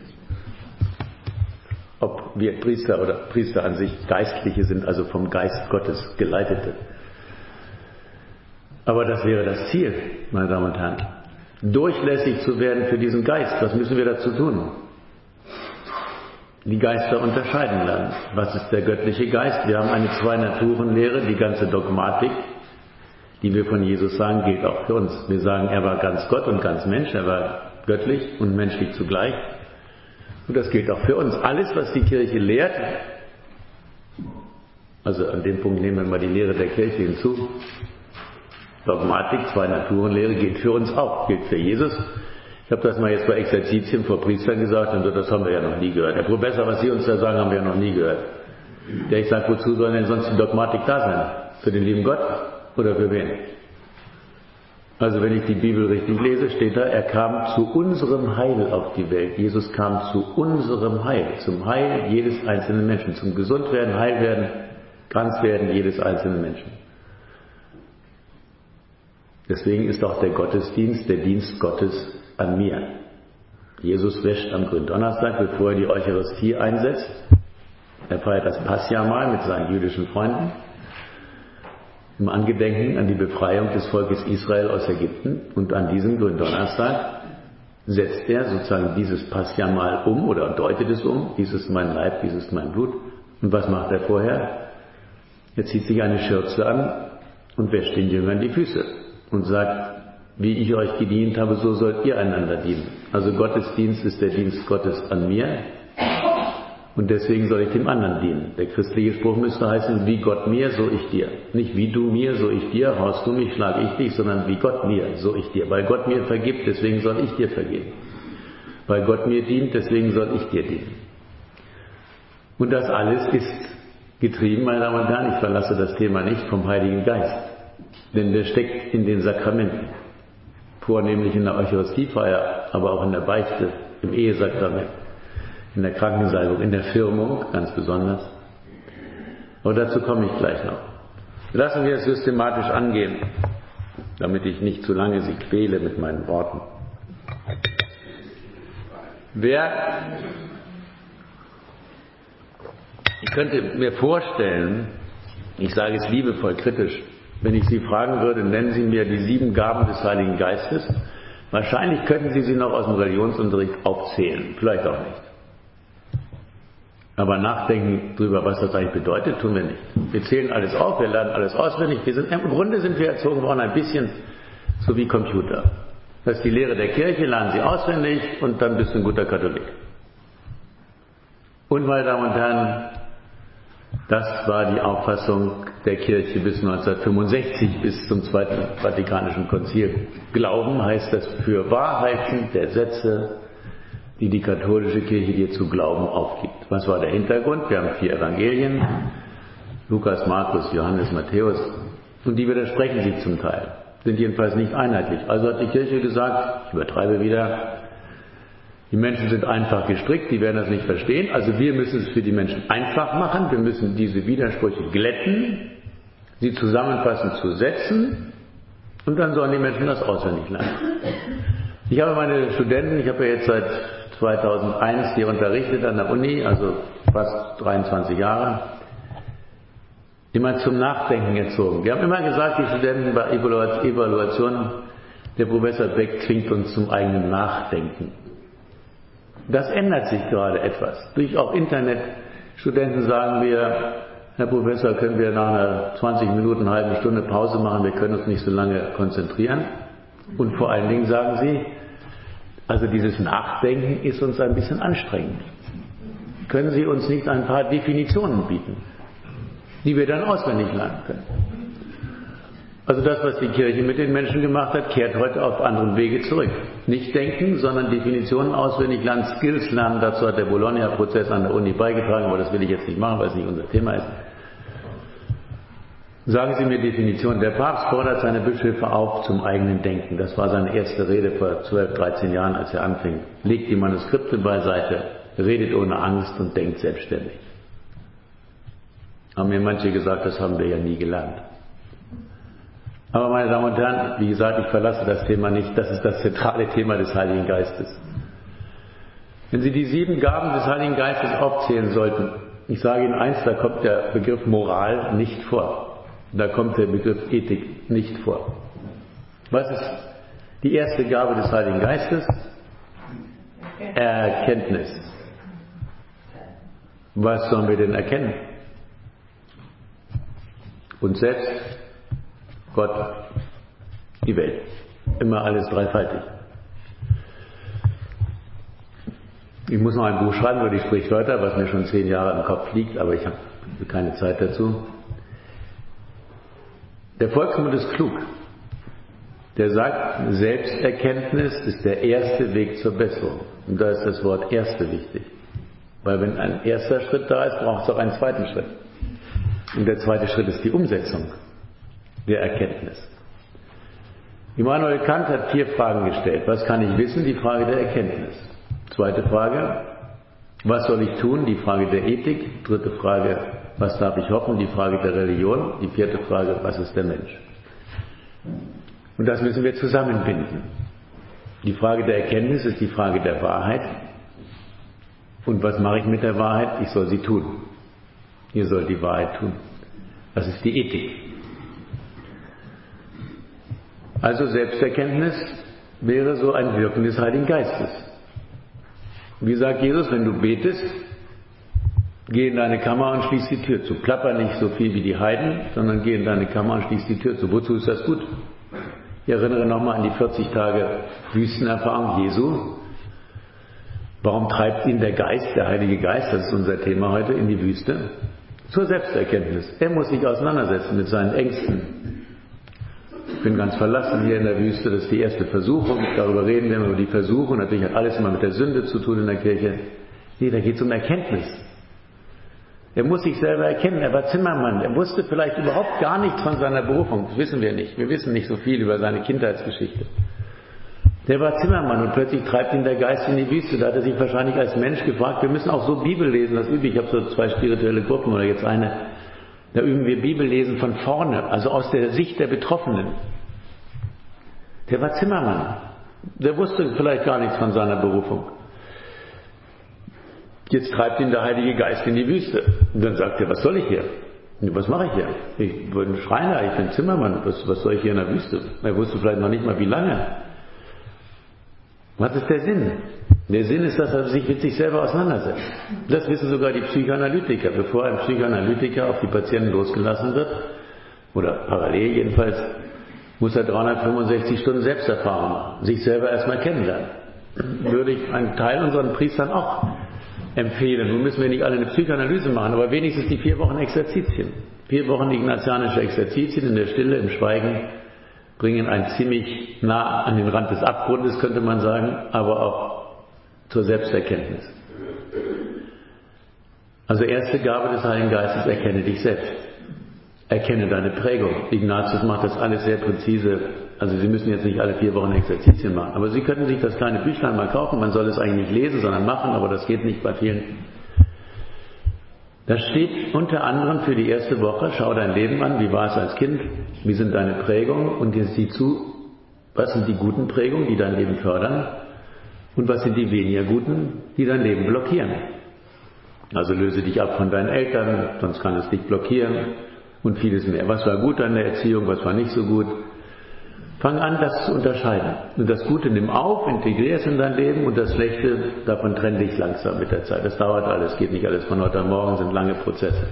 ob wir Priester oder Priester an sich Geistliche sind, also vom Geist Gottes Geleitete. Aber das wäre das Ziel, meine Damen und Herren. Durchlässig zu werden für diesen Geist. Was müssen wir dazu tun? Die Geister unterscheiden lernen. Was ist der göttliche Geist? Wir haben eine Zwei-Naturen-Lehre, die ganze Dogmatik, die wir von Jesus sagen, gilt auch für uns. Wir sagen, er war ganz Gott und ganz Mensch, er war göttlich und menschlich zugleich. Und das gilt auch für uns. Alles, was die Kirche lehrt, also an dem Punkt nehmen wir mal die Lehre der Kirche hinzu, Dogmatik, Zwei-Naturen-Lehre, gilt für uns auch, gilt für Jesus. Ich habe das mal jetzt bei Exerzitien vor Priestern gesagt und so, das haben wir ja noch nie gehört. Herr Professor, was Sie uns da sagen, haben wir ja noch nie gehört. Ja, ich sage, wozu soll denn sonst die Dogmatik da sein? Für den lieben Gott oder für wen? Also wenn ich die Bibel richtig lese, steht da, er kam zu unserem Heil auf die Welt. Jesus kam zu unserem Heil, zum Heil jedes einzelnen Menschen, zum Gesundwerden, Heilwerden, Kranzwerden jedes einzelnen Menschen. Deswegen ist auch der Gottesdienst der Dienst Gottes an mir. Jesus wäscht am Gründonnerstag, bevor er die Eucharistie einsetzt. Er feiert das Passjahrmahl mit seinen jüdischen Freunden im Angedenken an die Befreiung des Volkes Israel aus Ägypten. Und an diesem Gründonnerstag setzt er sozusagen dieses Passjahrmahl um oder deutet es um. Dies ist mein Leib, dies ist mein Blut. Und was macht er vorher? Er zieht sich eine Schürze an und wäscht den Jüngern die Füße und sagt, wie ich euch gedient habe, so sollt ihr einander dienen. Also Gottesdienst ist der Dienst Gottes an mir und deswegen soll ich dem anderen dienen. Der christliche Spruch müsste heißen, wie Gott mir, so ich dir. Nicht wie du mir, so ich dir, haust du mich, schlag ich dich, sondern wie Gott mir, so ich dir. Weil Gott mir vergibt, deswegen soll ich dir vergeben. Weil Gott mir dient, deswegen soll ich dir dienen. Und das alles ist getrieben, meine Damen und Herren, ich verlasse das Thema nicht, vom Heiligen Geist. Denn der steckt in den Sakramenten. Vornehmlich in der Eucharistiefeier, aber auch in der Beichte, im Ehesakrament, in der Krankensalbung, in der Firmung ganz besonders. Aber dazu komme ich gleich noch. Lassen wir es systematisch angehen, damit ich nicht zu lange Sie quäle mit meinen Worten. Wer, ich könnte mir vorstellen, ich sage es liebevoll kritisch, wenn ich Sie fragen würde, nennen Sie mir die sieben Gaben des Heiligen Geistes, wahrscheinlich könnten Sie sie noch aus dem Religionsunterricht aufzählen, vielleicht auch nicht. Aber nachdenken darüber, was das eigentlich bedeutet, tun wir nicht. Wir zählen alles auf, wir lernen alles auswendig. Wir sind, im Grunde sind wir erzogen worden ein bisschen so wie Computer. Das ist die Lehre der Kirche, lernen Sie auswendig und dann bist du ein guter Katholik. Und meine Damen und Herren, das war die Auffassung der Kirche bis neunzehnhundertfünfundsechzig, bis zum Zweiten Vatikanischen Konzil. Glauben heißt das für Wahrheiten der Sätze, die die katholische Kirche dir zu glauben aufgibt. Was war der Hintergrund? Wir haben vier Evangelien, Lukas, Markus, Johannes, Matthäus, und die widersprechen sich zum Teil, sind jedenfalls nicht einheitlich. Also hat die Kirche gesagt, ich übertreibe wieder, die Menschen sind einfach gestrickt, die werden das nicht verstehen. Also wir müssen es für die Menschen einfach machen. Wir müssen diese Widersprüche glätten, sie zusammenfassen zu Sätzen und dann sollen die Menschen das auswendig lernen. Ich habe meine Studenten, ich habe ja jetzt seit zweitausendeins hier unterrichtet an der Uni, also fast dreiundzwanzig Jahre, immer zum Nachdenken erzogen. Wir haben immer gesagt, die Studenten bei Evaluationen, der Professor Beck zwingt uns zum eigenen Nachdenken. Das ändert sich gerade etwas. Durch auch Internetstudenten sagen wir, Herr Professor, können wir nach einer zwanzig Minuten, eine halbe Stunde Pause machen, wir können uns nicht so lange konzentrieren. Und vor allen Dingen sagen sie, also dieses Nachdenken ist uns ein bisschen anstrengend. Können Sie uns nicht ein paar Definitionen bieten, die wir dann auswendig lernen können? Also das, was die Kirche mit den Menschen gemacht hat, kehrt heute auf anderen Wege zurück. Nicht denken, sondern Definitionen auswendig lernen, Skills lernen. Dazu hat der Bologna-Prozess an der Uni beigetragen, aber das will ich jetzt nicht machen, weil es nicht unser Thema ist. Sagen Sie mir Definition. Der Papst fordert seine Bischöfe auf zum eigenen Denken. Das war seine erste Rede vor zwölf, dreizehn Jahren, als er anfing. Legt die Manuskripte beiseite, redet ohne Angst und denkt selbstständig. Haben mir manche gesagt, das haben wir ja nie gelernt. Aber meine Damen und Herren, wie gesagt, ich verlasse das Thema nicht. Das ist das zentrale Thema des Heiligen Geistes. Wenn Sie die sieben Gaben des Heiligen Geistes aufzählen sollten, ich sage Ihnen eins, da kommt der Begriff Moral nicht vor. Da kommt der Begriff Ethik nicht vor. Was ist die erste Gabe des Heiligen Geistes? Erkenntnis. Was sollen wir denn erkennen? Uns selbst, Gott, die Welt. Immer alles dreifaltig. Ich muss noch ein Buch schreiben über die Sprichwörter, was mir schon zehn Jahre im Kopf liegt, aber ich habe keine Zeit dazu. Der Volksmund ist klug. Der sagt, Selbsterkenntnis ist der erste Weg zur Besserung. Und da ist das Wort erste wichtig. Weil wenn ein erster Schritt da ist, braucht es auch einen zweiten Schritt. Und der zweite Schritt ist die Umsetzung der Erkenntnis. Immanuel Kant hat vier Fragen gestellt. Was kann ich wissen? Die Frage der Erkenntnis. Zweite Frage, was soll ich tun? Die Frage der Ethik. Dritte Frage, was darf ich hoffen? Die Frage der Religion. Die vierte Frage, was ist der Mensch? Und das müssen wir zusammenbinden. Die Frage der Erkenntnis ist die Frage der Wahrheit. Und was mache ich mit der Wahrheit? Ich soll sie tun. Ihr sollt die Wahrheit tun. Das ist die Ethik. Also Selbsterkenntnis wäre so ein Wirken des Heiligen Geistes. Wie sagt Jesus, wenn du betest, geh in deine Kammer und schließ die Tür zu. Plapper nicht so viel wie die Heiden, sondern geh in deine Kammer und schließ die Tür zu. Wozu ist das gut? Ich erinnere nochmal an die vierzig Tage Wüstenerfahrung Jesu. Warum treibt ihn der Geist, der Heilige Geist, das ist unser Thema heute, in die Wüste? Zur Selbsterkenntnis. Er muss sich auseinandersetzen mit seinen Ängsten. Ich bin ganz verlassen hier in der Wüste, das ist die erste Versuchung. Darüber reden wir über die Versuchung. Natürlich hat alles immer mit der Sünde zu tun in der Kirche. Nee, da geht es um Erkenntnis. Er muss sich selber erkennen. Er war Zimmermann. Er wusste vielleicht überhaupt gar nichts von seiner Berufung. Das wissen wir nicht. Wir wissen nicht so viel über seine Kindheitsgeschichte. Der war Zimmermann und plötzlich treibt ihn der Geist in die Wüste. Da hat er sich wahrscheinlich als Mensch gefragt, wir müssen auch so Bibel lesen, das übe ich. Ich habe so zwei spirituelle Gruppen oder jetzt eine. Da üben wir Bibellesen von vorne, also aus der Sicht der Betroffenen. Der war Zimmermann. Der wusste vielleicht gar nichts von seiner Berufung. Jetzt treibt ihn der Heilige Geist in die Wüste. Und dann sagt er, was soll ich hier? Was mache ich hier? Ich bin Schreiner, ich bin Zimmermann. Was, was soll ich hier in der Wüste? Er wusste vielleicht noch nicht mal, wie lange. Was ist der Sinn? Der Sinn ist, dass er sich mit sich selber auseinandersetzt. Das wissen sogar die Psychoanalytiker. Bevor ein Psychoanalytiker auf die Patienten losgelassen wird, oder parallel jedenfalls, muss er dreihundertfünfundsechzig Stunden Selbsterfahrung machen, sich selber erstmal kennenlernen. Würde ich einen Teil unseren Priestern auch empfehlen. Nun müssen wir nicht alle eine Psychoanalyse machen, aber wenigstens die vier Wochen Exerzitien. Vier Wochen ignatianische Exerzitien in der Stille, im Schweigen, bringen einen ziemlich nah an den Rand des Abgrundes, könnte man sagen, aber auch zur Selbsterkenntnis. Also erste Gabe des Heiligen Geistes, erkenne dich selbst. Erkenne deine Prägung. Ignatius macht das alles sehr präzise. Also Sie müssen jetzt nicht alle vier Wochen Exerzitien machen, aber Sie könnten sich das kleine Büchlein mal kaufen. Man soll es eigentlich nicht lesen, sondern machen, aber das geht nicht bei vielen. Da steht unter anderem für die erste Woche, schau dein Leben an, wie war es als Kind, wie sind deine Prägungen und jetzt sieh zu, was sind die guten Prägungen, die dein Leben fördern und was sind die weniger guten, die dein Leben blockieren. Also löse dich ab von deinen Eltern, sonst kann es dich blockieren und vieles mehr. Was war gut an der Erziehung, was war nicht so gut. Fang an, das zu unterscheiden. Und das Gute nimm auf, integrier es in dein Leben und das Schlechte, davon trenn dich langsam mit der Zeit. Das dauert alles, geht nicht alles von heute auf morgen, sind lange Prozesse.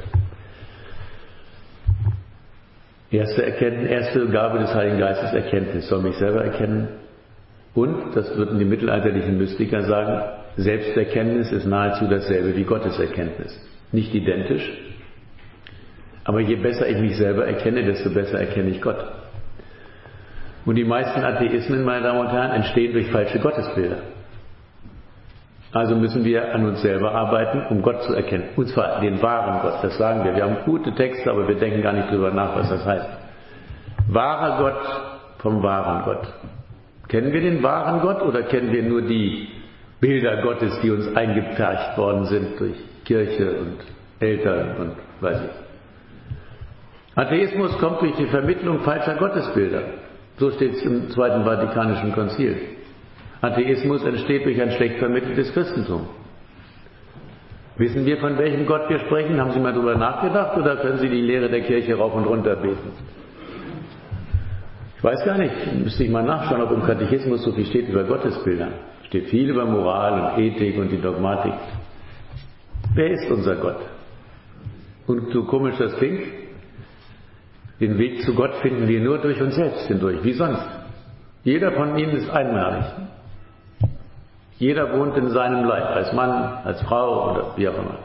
Erste Erkenntnis, erste Gabe des Heiligen Geistes, Erkenntnis, soll mich selber erkennen. Und, das würden die mittelalterlichen Mystiker sagen, Selbsterkenntnis ist nahezu dasselbe wie Gotteserkenntnis. Nicht identisch, aber je besser ich mich selber erkenne, desto besser erkenne ich Gott. Und die meisten Atheismen, meine Damen und Herren, entstehen durch falsche Gottesbilder. Also müssen wir an uns selber arbeiten, um Gott zu erkennen. Und zwar den wahren Gott, das sagen wir. Wir haben gute Texte, aber wir denken gar nicht drüber nach, was das heißt. Wahrer Gott vom wahren Gott. Kennen wir den wahren Gott oder kennen wir nur die Bilder Gottes, die uns eingepfercht worden sind durch Kirche und Eltern und weiß ich. Atheismus kommt durch die Vermittlung falscher Gottesbilder. So steht es im Zweiten Vatikanischen Konzil. Atheismus entsteht durch ein schlecht vermitteltes Christentum. Wissen wir, von welchem Gott wir sprechen? Haben Sie mal darüber nachgedacht oder können Sie die Lehre der Kirche rauf und runter beten? Ich weiß gar nicht, müsste ich mal nachschauen, ob im Katechismus so viel steht über Gottesbilder. Steht viel über Moral und Ethik und die Dogmatik. Wer ist unser Gott? Und so komisch das klingt, den Weg zu Gott finden wir nur durch uns selbst hindurch, wie sonst. Jeder von ihnen ist einmalig. Jeder wohnt in seinem Leib, als Mann, als Frau oder wie auch immer.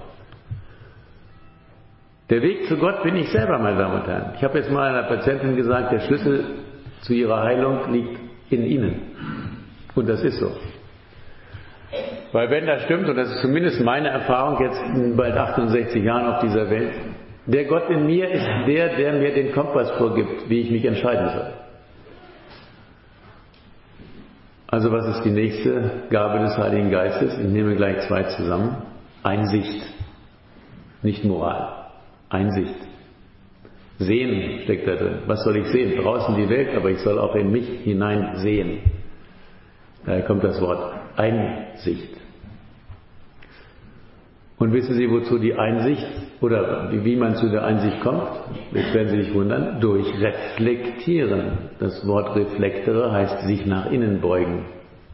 Der Weg zu Gott bin ich selber, meine Damen und Herren. Ich habe jetzt mal einer Patientin gesagt, der Schlüssel zu ihrer Heilung liegt in Ihnen. Und das ist so. Weil wenn das stimmt, und das ist zumindest meine Erfahrung jetzt in bald achtundsechzig Jahren auf dieser Welt, der Gott in mir ist der, der mir den Kompass vorgibt, wie ich mich entscheiden soll. Also was ist die nächste Gabe des Heiligen Geistes? Ich nehme gleich zwei zusammen. Einsicht, nicht Moral. Einsicht. Sehen steckt da drin. Was soll ich sehen? Draußen die Welt, aber ich soll auch in mich hinein sehen. Daher kommt das Wort Einsicht. Und wissen Sie, wozu die Einsicht oder wie man zu der Einsicht kommt? Jetzt werden Sie sich wundern. Durch Reflektieren. Das Wort Reflektere heißt sich nach innen beugen.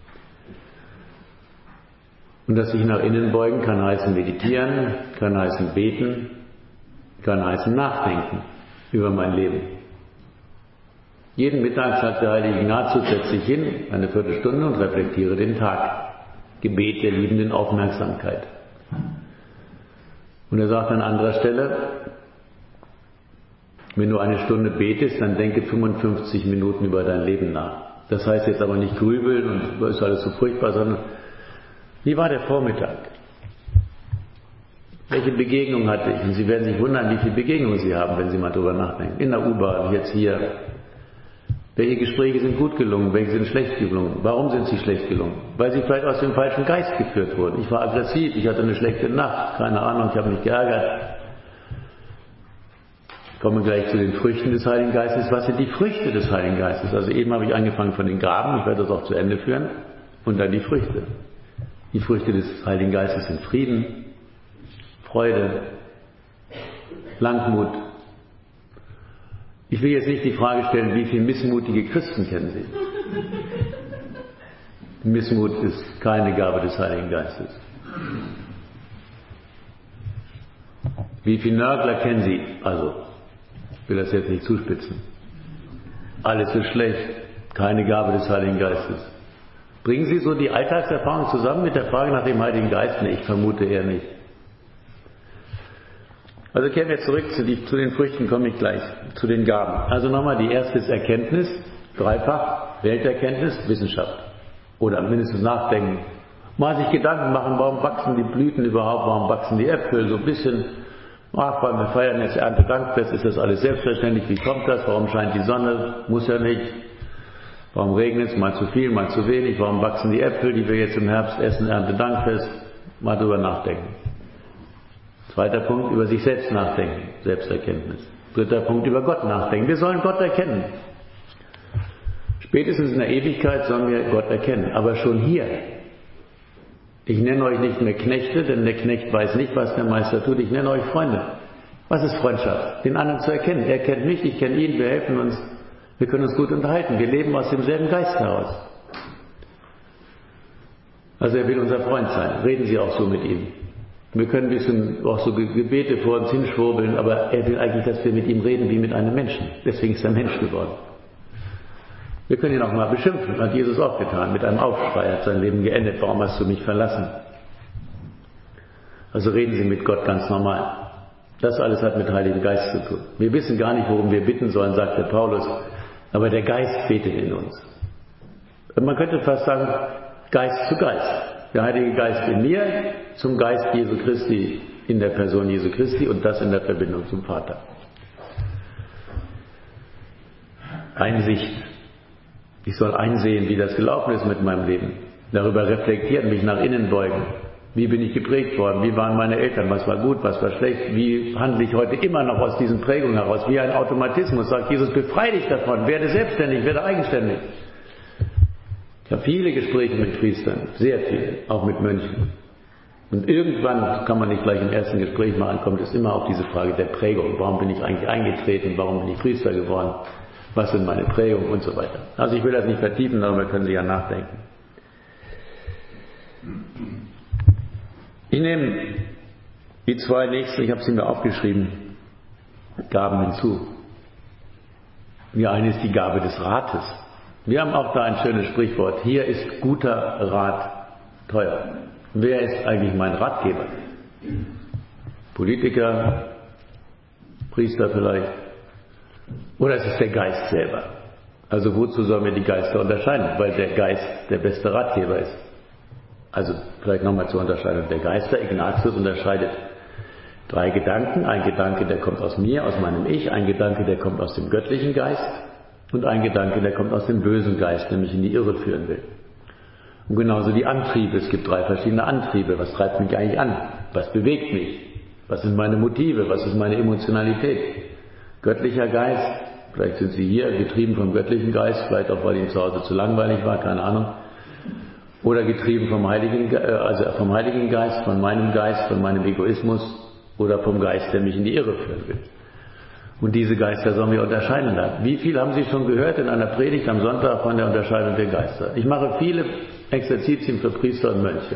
Und das sich nach innen beugen kann heißen meditieren, kann heißen beten, kann heißen nachdenken über mein Leben. Jeden Mittag sagt der Heilige Ignatius, setze ich hin, eine Viertelstunde und reflektiere den Tag. Gebet der liebenden Aufmerksamkeit. Und er sagt an anderer Stelle, wenn du eine Stunde betest, dann denke fünfundfünfzig Minuten über dein Leben nach. Das heißt jetzt aber nicht grübeln und ist alles so furchtbar, sondern wie war der Vormittag? Welche Begegnung hatte ich? Und Sie werden sich wundern, wie viele Begegnungen Sie haben, wenn Sie mal drüber nachdenken. In der U-Bahn, jetzt hier. Welche Gespräche sind gut gelungen, welche sind schlecht gelungen? Warum sind sie schlecht gelungen? Weil sie vielleicht aus dem falschen Geist geführt wurden. Ich war aggressiv, ich hatte eine schlechte Nacht, keine Ahnung, ich habe mich geärgert. Ich komme gleich zu den Früchten des Heiligen Geistes. Was sind die Früchte des Heiligen Geistes? Also eben habe ich angefangen von den Gaben, ich werde das auch zu Ende führen. Und dann die Früchte. Die Früchte des Heiligen Geistes sind Frieden, Freude, Langmut. Ich will jetzt nicht die Frage stellen, wie viele missmutige Christen kennen Sie? Missmut ist keine Gabe des Heiligen Geistes. Wie viele Nörgler kennen Sie? Also, ich will das jetzt nicht zuspitzen. Alles ist schlecht, keine Gabe des Heiligen Geistes. Bringen Sie so die Alltagserfahrung zusammen mit der Frage nach dem Heiligen Geist? Nee, ich vermute eher nicht. Also kehren wir zurück zu, die, zu den Früchten, komme ich gleich, zu den Gaben. Also nochmal, die erste ist Erkenntnis, dreifach, Welterkenntnis, Wissenschaft. Oder mindestens Nachdenken. Mal sich Gedanken machen, warum wachsen die Blüten überhaupt, warum wachsen die Äpfel, so ein bisschen, ach, weil wir feiern jetzt Erntedankfest, ist das alles selbstverständlich, wie kommt das, warum scheint die Sonne, muss ja nicht, warum regnet es, mal zu viel, mal zu wenig, warum wachsen die Äpfel, die wir jetzt im Herbst essen, Erntedankfest, mal drüber nachdenken. Zweiter Punkt, über sich selbst nachdenken, Selbsterkenntnis. Dritter Punkt, über Gott nachdenken. Wir sollen Gott erkennen. Spätestens in der Ewigkeit sollen wir Gott erkennen. Aber schon hier. Ich nenne euch nicht mehr Knechte, denn der Knecht weiß nicht, was der Meister tut. Ich nenne euch Freunde. Was ist Freundschaft? Den anderen zu erkennen. Er kennt mich, ich kenne ihn, wir helfen uns. Wir können uns gut unterhalten. Wir leben aus demselben Geist heraus. Also er will unser Freund sein. Reden Sie auch so mit ihm. Wir können ein bisschen auch so Gebete vor uns hinschwurbeln, aber er will eigentlich, dass wir mit ihm reden wie mit einem Menschen. Deswegen ist er Mensch geworden. Wir können ihn auch mal beschimpfen, hat Jesus auch getan, mit einem Aufschrei, hat sein Leben geendet, warum hast du mich verlassen? Also reden Sie mit Gott ganz normal. Das alles hat mit Heiligem Geist zu tun. Wir wissen gar nicht, worum wir bitten sollen, sagt der Paulus, aber der Geist betet in uns. Und man könnte fast sagen, Geist zu Geist. Der Heilige Geist in mir zum Geist Jesu Christi in der Person Jesu Christi und das in der Verbindung zum Vater. Einsicht. Ich soll einsehen, wie das gelaufen ist mit meinem Leben. Darüber reflektieren, mich nach innen beugen. Wie bin ich geprägt worden? Wie waren meine Eltern? Was war gut? Was war schlecht? Wie handle ich heute immer noch aus diesen Prägungen heraus? Wie ein Automatismus sagt Jesus, befreie dich davon, werde selbstständig, werde eigenständig. Ich habe viele Gespräche mit Priestern, sehr viele, auch mit Mönchen. Und irgendwann, kann man nicht gleich im ersten Gespräch machen, kommt es immer auf diese Frage der Prägung. Warum bin ich eigentlich eingetreten? Warum bin ich Priester geworden? Was sind meine Prägungen und so weiter. Also ich will das nicht vertiefen, darüber können Sie ja nachdenken. Ich nehme die zwei nächsten, ich habe sie mir aufgeschrieben, Gaben hinzu. Die eine ist die Gabe des Rates. Wir haben auch da ein schönes Sprichwort. Hier ist guter Rat teuer. Wer ist eigentlich mein Ratgeber? Politiker, Priester vielleicht? Oder ist es der Geist selber? Also wozu sollen wir die Geister unterscheiden? Weil der Geist der beste Ratgeber ist. Also vielleicht nochmal zur Unterscheidung der Geister. Ignatius unterscheidet drei Gedanken. Ein Gedanke, der kommt aus mir, aus meinem Ich. Ein Gedanke, der kommt aus dem göttlichen Geist. Und ein Gedanke, der kommt aus dem bösen Geist, der mich in die Irre führen will. Und genauso die Antriebe. Es gibt drei verschiedene Antriebe. Was treibt mich eigentlich an? Was bewegt mich? Was sind meine Motive? Was ist meine Emotionalität? Göttlicher Geist. Vielleicht sind Sie hier getrieben vom göttlichen Geist. Vielleicht auch, weil Ihnen zu Hause zu langweilig war. Keine Ahnung. Oder getrieben vom Heiligen, also vom Heiligen Geist, von meinem Geist, von meinem Egoismus oder vom Geist, der mich in die Irre führen will. Und diese Geister sollen wir unterscheiden lernen. Wie viel haben Sie schon gehört in einer Predigt am Sonntag von der Unterscheidung der Geister? Ich mache viele Exerzitien für Priester und Mönche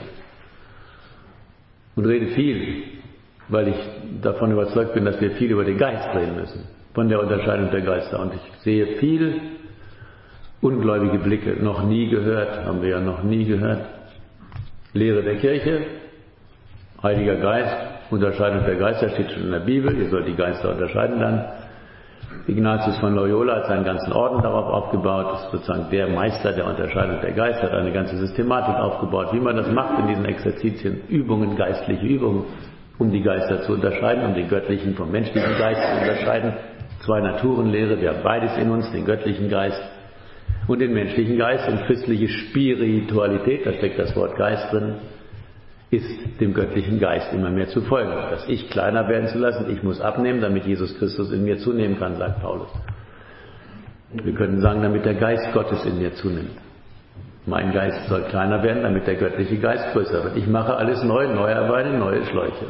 und rede viel, weil ich davon überzeugt bin, dass wir viel über den Geist reden müssen, von der Unterscheidung der Geister. Und ich sehe viel ungläubige Blicke, noch nie gehört, haben wir ja noch nie gehört. Lehre der Kirche, Heiliger Geist, Unterscheidung der Geister steht schon in der Bibel, ihr sollt die Geister unterscheiden dann. Ignatius von Loyola hat seinen ganzen Orden darauf aufgebaut, das ist sozusagen der Meister der Unterscheidung der Geister, hat eine ganze Systematik aufgebaut, wie man das macht in diesen Exerzitien, Übungen, geistliche Übungen, um die Geister zu unterscheiden, um den göttlichen vom menschlichen Geist zu unterscheiden. Zwei Naturenlehre, wir haben beides in uns, den göttlichen Geist und den menschlichen Geist, und christliche Spiritualität, da steckt das Wort Geist drin, ist dem göttlichen Geist immer mehr zu folgen. Das Ich kleiner werden zu lassen, ich muss abnehmen, damit Jesus Christus in mir zunehmen kann, sagt Paulus. Wir könnten sagen, damit der Geist Gottes in mir zunimmt. Mein Geist soll kleiner werden, damit der göttliche Geist größer wird. Ich mache alles neu, neu erarbeite, neue Schläuche.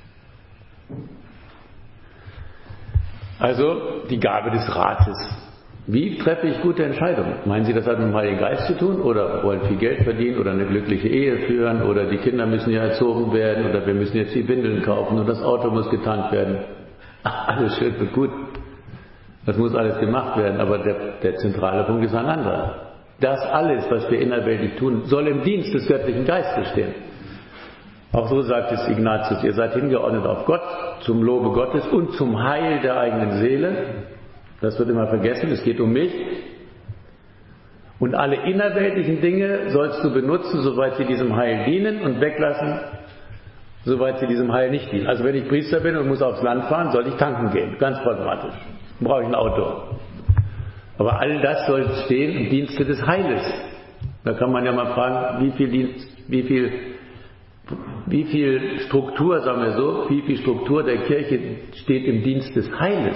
Also die Gabe des Rates. Wie treffe ich gute Entscheidungen? Meinen Sie, das hat mit dem Heiligen Geist zu tun? Oder wollen viel Geld verdienen? Oder eine glückliche Ehe führen? Oder die Kinder müssen ja erzogen werden? Oder wir müssen jetzt die Windeln kaufen? Und das Auto muss getankt werden? Ach, alles schön und gut. Das muss alles gemacht werden. Aber der, der zentrale Punkt ist ein anderer. Das alles, was wir innerweltlich tun, soll im Dienst des göttlichen Geistes stehen. Auch so sagt es Ignatius. Ihr seid hingeordnet auf Gott, zum Lobe Gottes und zum Heil der eigenen Seele. Das wird immer vergessen, es geht um mich. Und alle innerweltlichen Dinge sollst du benutzen, soweit sie diesem Heil dienen, und weglassen, soweit sie diesem Heil nicht dienen. Also wenn ich Priester bin und muss aufs Land fahren, soll ich tanken gehen, ganz pragmatisch. Dann brauche ich ein Auto. Aber all das soll stehen im Dienste des Heiles. Da kann man ja mal fragen, wie viel, Dienst, wie viel, wie viel Struktur, sagen wir so, wie viel Struktur der Kirche steht im Dienst des Heiles.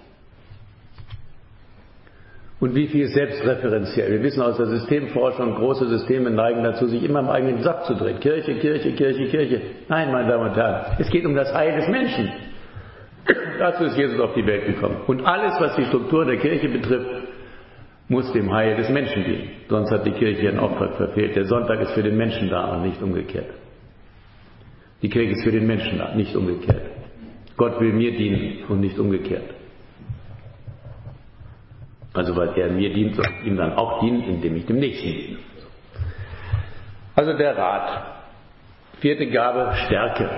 Und wie viel selbstreferenziell. Wir wissen aus der Systemforschung, große Systeme neigen dazu, sich immer im eigenen Sack zu drehen. Kirche, Kirche, Kirche, Kirche. Nein, meine Damen und Herren, es geht um das Heil des Menschen. Dazu ist Jesus auf die Welt gekommen. Und alles, was die Struktur der Kirche betrifft, muss dem Heil des Menschen dienen. Sonst hat die Kirche ihren Auftrag verfehlt. Der Sonntag ist für den Menschen da und nicht umgekehrt. Die Kirche ist für den Menschen da, nicht umgekehrt. Gott will mir dienen und nicht umgekehrt. Also weil er mir dient, soll ich ihm dann auch dienen, indem ich dem Nächsten diene. Also der Rat. Vierte Gabe, Stärke.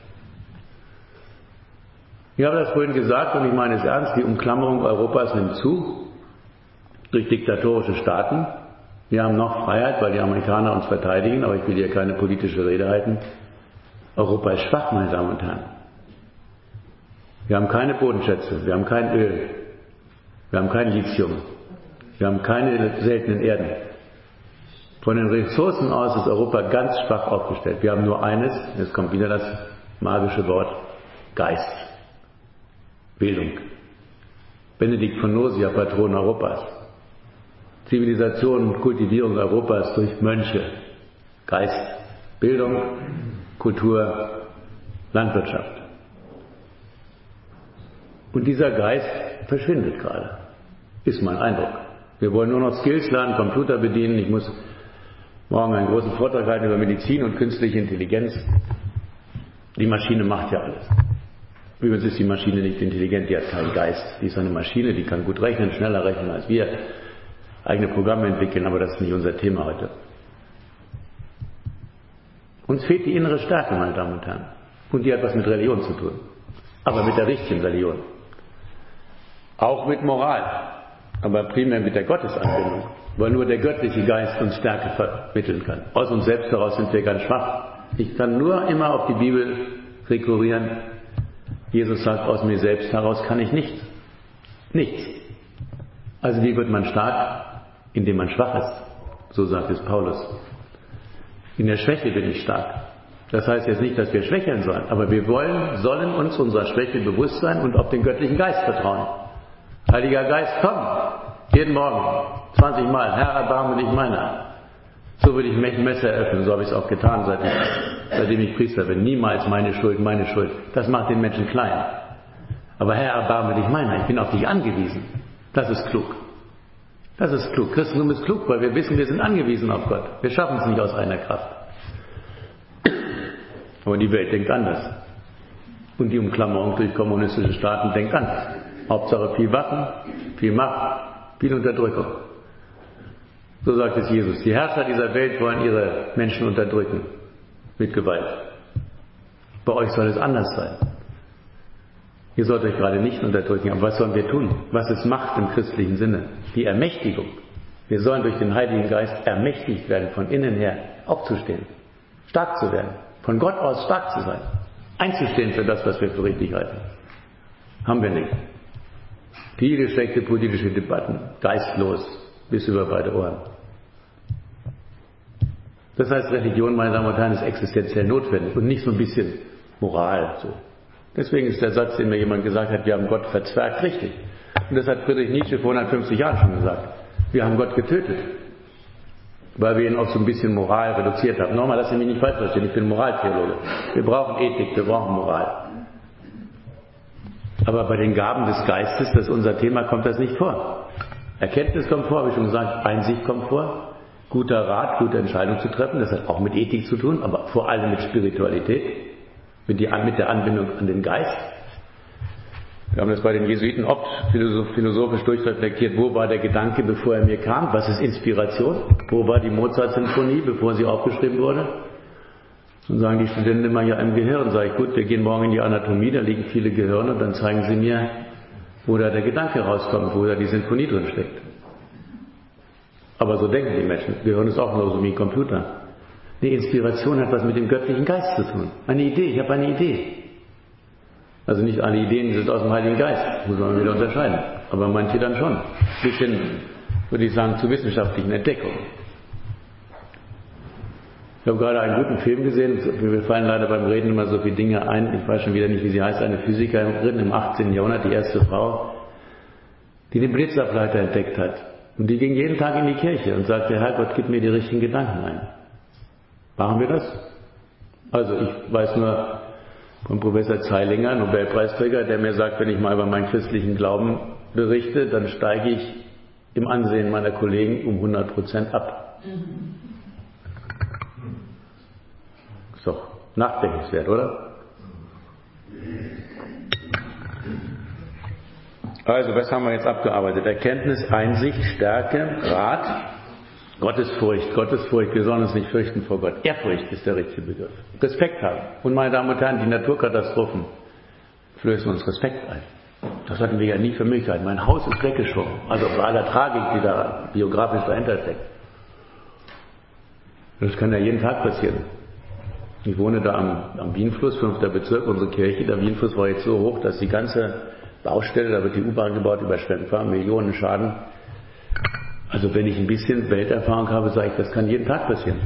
Ich habe das vorhin gesagt und ich meine es ernst, die Umklammerung Europas nimmt zu durch diktatorische Staaten. Wir haben noch Freiheit, weil die Amerikaner uns verteidigen, aber ich will hier keine politische Rede halten. Europa ist schwach, meine Damen und Herren. Wir haben keine Bodenschätze, wir haben kein Öl. Wir haben kein Lithium. Wir haben keine seltenen Erden. Von den Ressourcen aus ist Europa ganz schwach aufgestellt. Wir haben nur eines, jetzt kommt wieder das magische Wort, Geist. Bildung. Benedikt von Nursia, Patron Europas. Zivilisation und Kultivierung Europas durch Mönche. Geist, Bildung, Kultur, Landwirtschaft. Und dieser Geist verschwindet gerade. Ist mein Eindruck. Wir wollen nur noch Skills lernen, Computer bedienen. Ich muss morgen einen großen Vortrag halten über Medizin und künstliche Intelligenz. Die Maschine macht ja alles. Übrigens ist die Maschine nicht intelligent, die hat keinen Geist. Die ist eine Maschine, die kann gut rechnen, schneller rechnen als wir. Eigene Programme entwickeln, aber das ist nicht unser Thema heute. Uns fehlt die innere Stärke, meine Damen und Herren. Und die hat was mit Religion zu tun. Aber mit der richtigen Religion. Auch mit Moral. Aber primär mit der Gottesanbindung. Weil nur der göttliche Geist uns Stärke vermitteln kann. Aus uns selbst heraus sind wir ganz schwach. Ich kann nur immer auf die Bibel rekurrieren. Jesus sagt, aus mir selbst heraus kann ich nichts. Nichts. Also wie wird man stark? Indem man schwach ist. So sagt es Paulus. In der Schwäche bin ich stark. Das heißt jetzt nicht, dass wir schwächeln sollen, aber wir wollen, sollen uns unserer Schwäche bewusst sein und auf den göttlichen Geist vertrauen. Heiliger Geist, komm! Jeden Morgen, zwanzig Mal, Herr, erbarme dich meiner. So würde ich Messer eröffnen, so habe ich es auch getan, seit ich, seitdem ich Priester bin. Niemals meine Schuld, meine Schuld. Das macht den Menschen klein. Aber Herr, erbarme dich meiner, ich bin auf dich angewiesen. Das ist klug. Das ist klug. Christentum ist klug, weil wir wissen, wir sind angewiesen auf Gott. Wir schaffen es nicht aus eigener Kraft. Aber die Welt denkt anders. Und die Umklammerung durch kommunistische Staaten denkt anders. Hauptsache viel Waffen, viel Macht, viel Unterdrückung. So sagt es Jesus. Die Herrscher dieser Welt wollen ihre Menschen unterdrücken. Mit Gewalt. Bei euch soll es anders sein. Ihr sollt euch gerade nicht unterdrücken. Aber was sollen wir tun? Was ist Macht im christlichen Sinne? Die Ermächtigung. Wir sollen durch den Heiligen Geist ermächtigt werden, von innen her aufzustehen. Stark zu werden. Von Gott aus stark zu sein. Einzustehen für das, was wir für richtig halten. Haben wir nicht. Viele schlechte politische Debatten. Geistlos. Bis über beide Ohren. Das heißt, Religion, meine Damen und Herren, ist existenziell notwendig und nicht so ein bisschen Moral. So. Deswegen ist der Satz, den mir jemand gesagt hat, wir haben Gott verzwergt, richtig. Und das hat Friedrich Nietzsche vor hundertfünfzig Jahren schon gesagt. Wir haben Gott getötet. Weil wir ihn auf so ein bisschen Moral reduziert haben. Nochmal, lass mich nicht falsch verstehen, ich bin Moraltheologe. Wir brauchen Ethik, wir brauchen Moral. Aber bei den Gaben des Geistes, das ist unser Thema, kommt das nicht vor. Erkenntnis kommt vor, habe ich schon gesagt, Einsicht kommt vor, guter Rat, gute Entscheidungen zu treffen, das hat auch mit Ethik zu tun, aber vor allem mit Spiritualität, mit, die, mit der Anbindung an den Geist. Wir haben das bei den Jesuiten oft philosophisch durchreflektiert, wo war der Gedanke, bevor er mir kam, was ist Inspiration, wo war die Mozart-Symphonie, bevor sie aufgeschrieben wurde. Und sagen die Studenten immer, ja im Gehirn, sage ich, gut, wir gehen morgen in die Anatomie, da liegen viele Gehirne, und dann zeigen sie mir, wo da der Gedanke rauskommt, wo da die Sinfonie drin steckt. Aber so denken die Menschen. Gehirn ist auch nur so wie ein Computer. Die Inspiration hat was mit dem göttlichen Geist zu tun. Eine Idee, ich habe eine Idee. Also nicht alle Ideen sind aus dem Heiligen Geist, muss man wieder unterscheiden. Aber manche dann schon. Bis hin, würde ich sagen, zu wissenschaftlichen Entdeckungen. Ich habe gerade einen guten Film gesehen, mir fallen leider beim Reden immer so viele Dinge ein, ich weiß schon wieder nicht, wie sie heißt, eine Physikerin im achtzehnten Jahrhundert, die erste Frau, die den Blitzableiter entdeckt hat. Und die ging jeden Tag in die Kirche und sagte, Herrgott, gib mir die richtigen Gedanken ein. Machen wir das? Also ich weiß nur von Professor Zeilinger, Nobelpreisträger, der mir sagt, wenn ich mal über meinen christlichen Glauben berichte, dann steige ich im Ansehen meiner Kollegen um hundert Prozent ab. Ist doch nachdenkenswert, oder? Also, was haben wir jetzt abgearbeitet? Erkenntnis, Einsicht, Stärke, Rat, Gottesfurcht. Gottesfurcht, wir sollen uns nicht fürchten vor Gott. Ehrfurcht ist der richtige Begriff. Respekt haben. Und meine Damen und Herren, die Naturkatastrophen flößen uns Respekt ein. Das hatten wir ja nie für Möglichkeit. Mein Haus ist weggeschwommen. Also bei aller Tragik, die da biografisch dahinter steckt. Das kann ja jeden Tag passieren. Ich wohne da am, am Wienfluss, fünfter Bezirk, unsere Kirche. Der Wienfluss war jetzt so hoch, dass die ganze Baustelle, da wird die U-Bahn gebaut, überschwemmt war, Millionen Schaden. Also wenn ich ein bisschen Welterfahrung habe, sage ich, das kann jeden Tag passieren.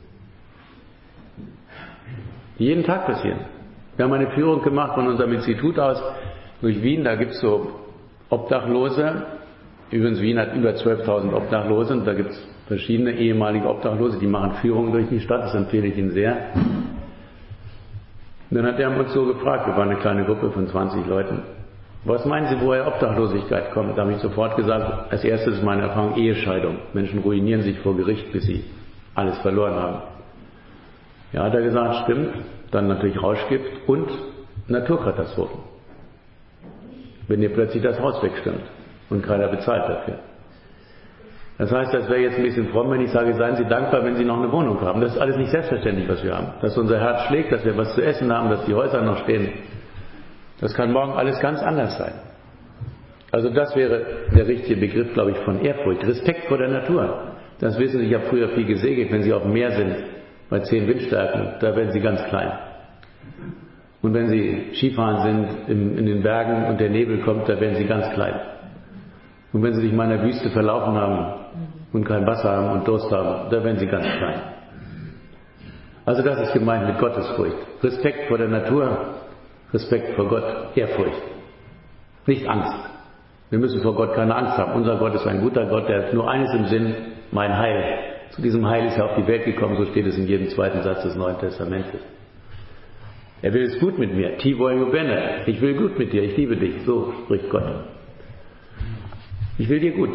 Jeden Tag passieren. Wir haben eine Führung gemacht von unserem Institut aus durch Wien, da gibt es so Obdachlose. Übrigens, Wien hat über zwölftausend Obdachlose und da gibt es verschiedene ehemalige Obdachlose, die machen Führungen durch die Stadt, das empfehle ich Ihnen sehr. Und dann hat er uns so gefragt, wir waren eine kleine Gruppe von zwanzig Leuten, was meinen Sie, woher Obdachlosigkeit kommt? Da habe ich sofort gesagt, als erstes ist meine Erfahrung Ehescheidung. Menschen ruinieren sich vor Gericht, bis sie alles verloren haben. Ja, hat er gesagt, stimmt. Dann natürlich Rauschgift und Naturkatastrophen. Wenn dir plötzlich das Haus wegstimmt und keiner bezahlt dafür. Das heißt, das wäre jetzt ein bisschen fromm, wenn ich sage, seien Sie dankbar, wenn Sie noch eine Wohnung haben. Das ist alles nicht selbstverständlich, was wir haben. Dass unser Herz schlägt, dass wir was zu essen haben, dass die Häuser noch stehen. Das kann morgen alles ganz anders sein. Also das wäre der richtige Begriff, glaube ich, von Ehrfurcht. Respekt vor der Natur. Das wissen Sie, ich habe früher viel gesegelt, wenn Sie auf dem Meer sind, bei zehn Windstärken, da werden Sie ganz klein. Und wenn Sie Skifahren sind in, in den Bergen und der Nebel kommt, da werden Sie ganz klein. Und wenn Sie sich mal in der Wüste verlaufen haben und kein Wasser haben und Durst haben, da werden Sie ganz klein. Also das ist gemeint mit Gottesfurcht. Respekt vor der Natur, Respekt vor Gott, Ehrfurcht. Nicht Angst. Wir müssen vor Gott keine Angst haben. Unser Gott ist ein guter Gott, der hat nur eines im Sinn, mein Heil. Zu diesem Heil ist er auf die Welt gekommen, so steht es in jedem zweiten Satz des Neuen Testamentes. Er will es gut mit mir. Ti voglio bene. Ich will gut mit dir, ich liebe dich. So spricht Gott. Ich will dir gut.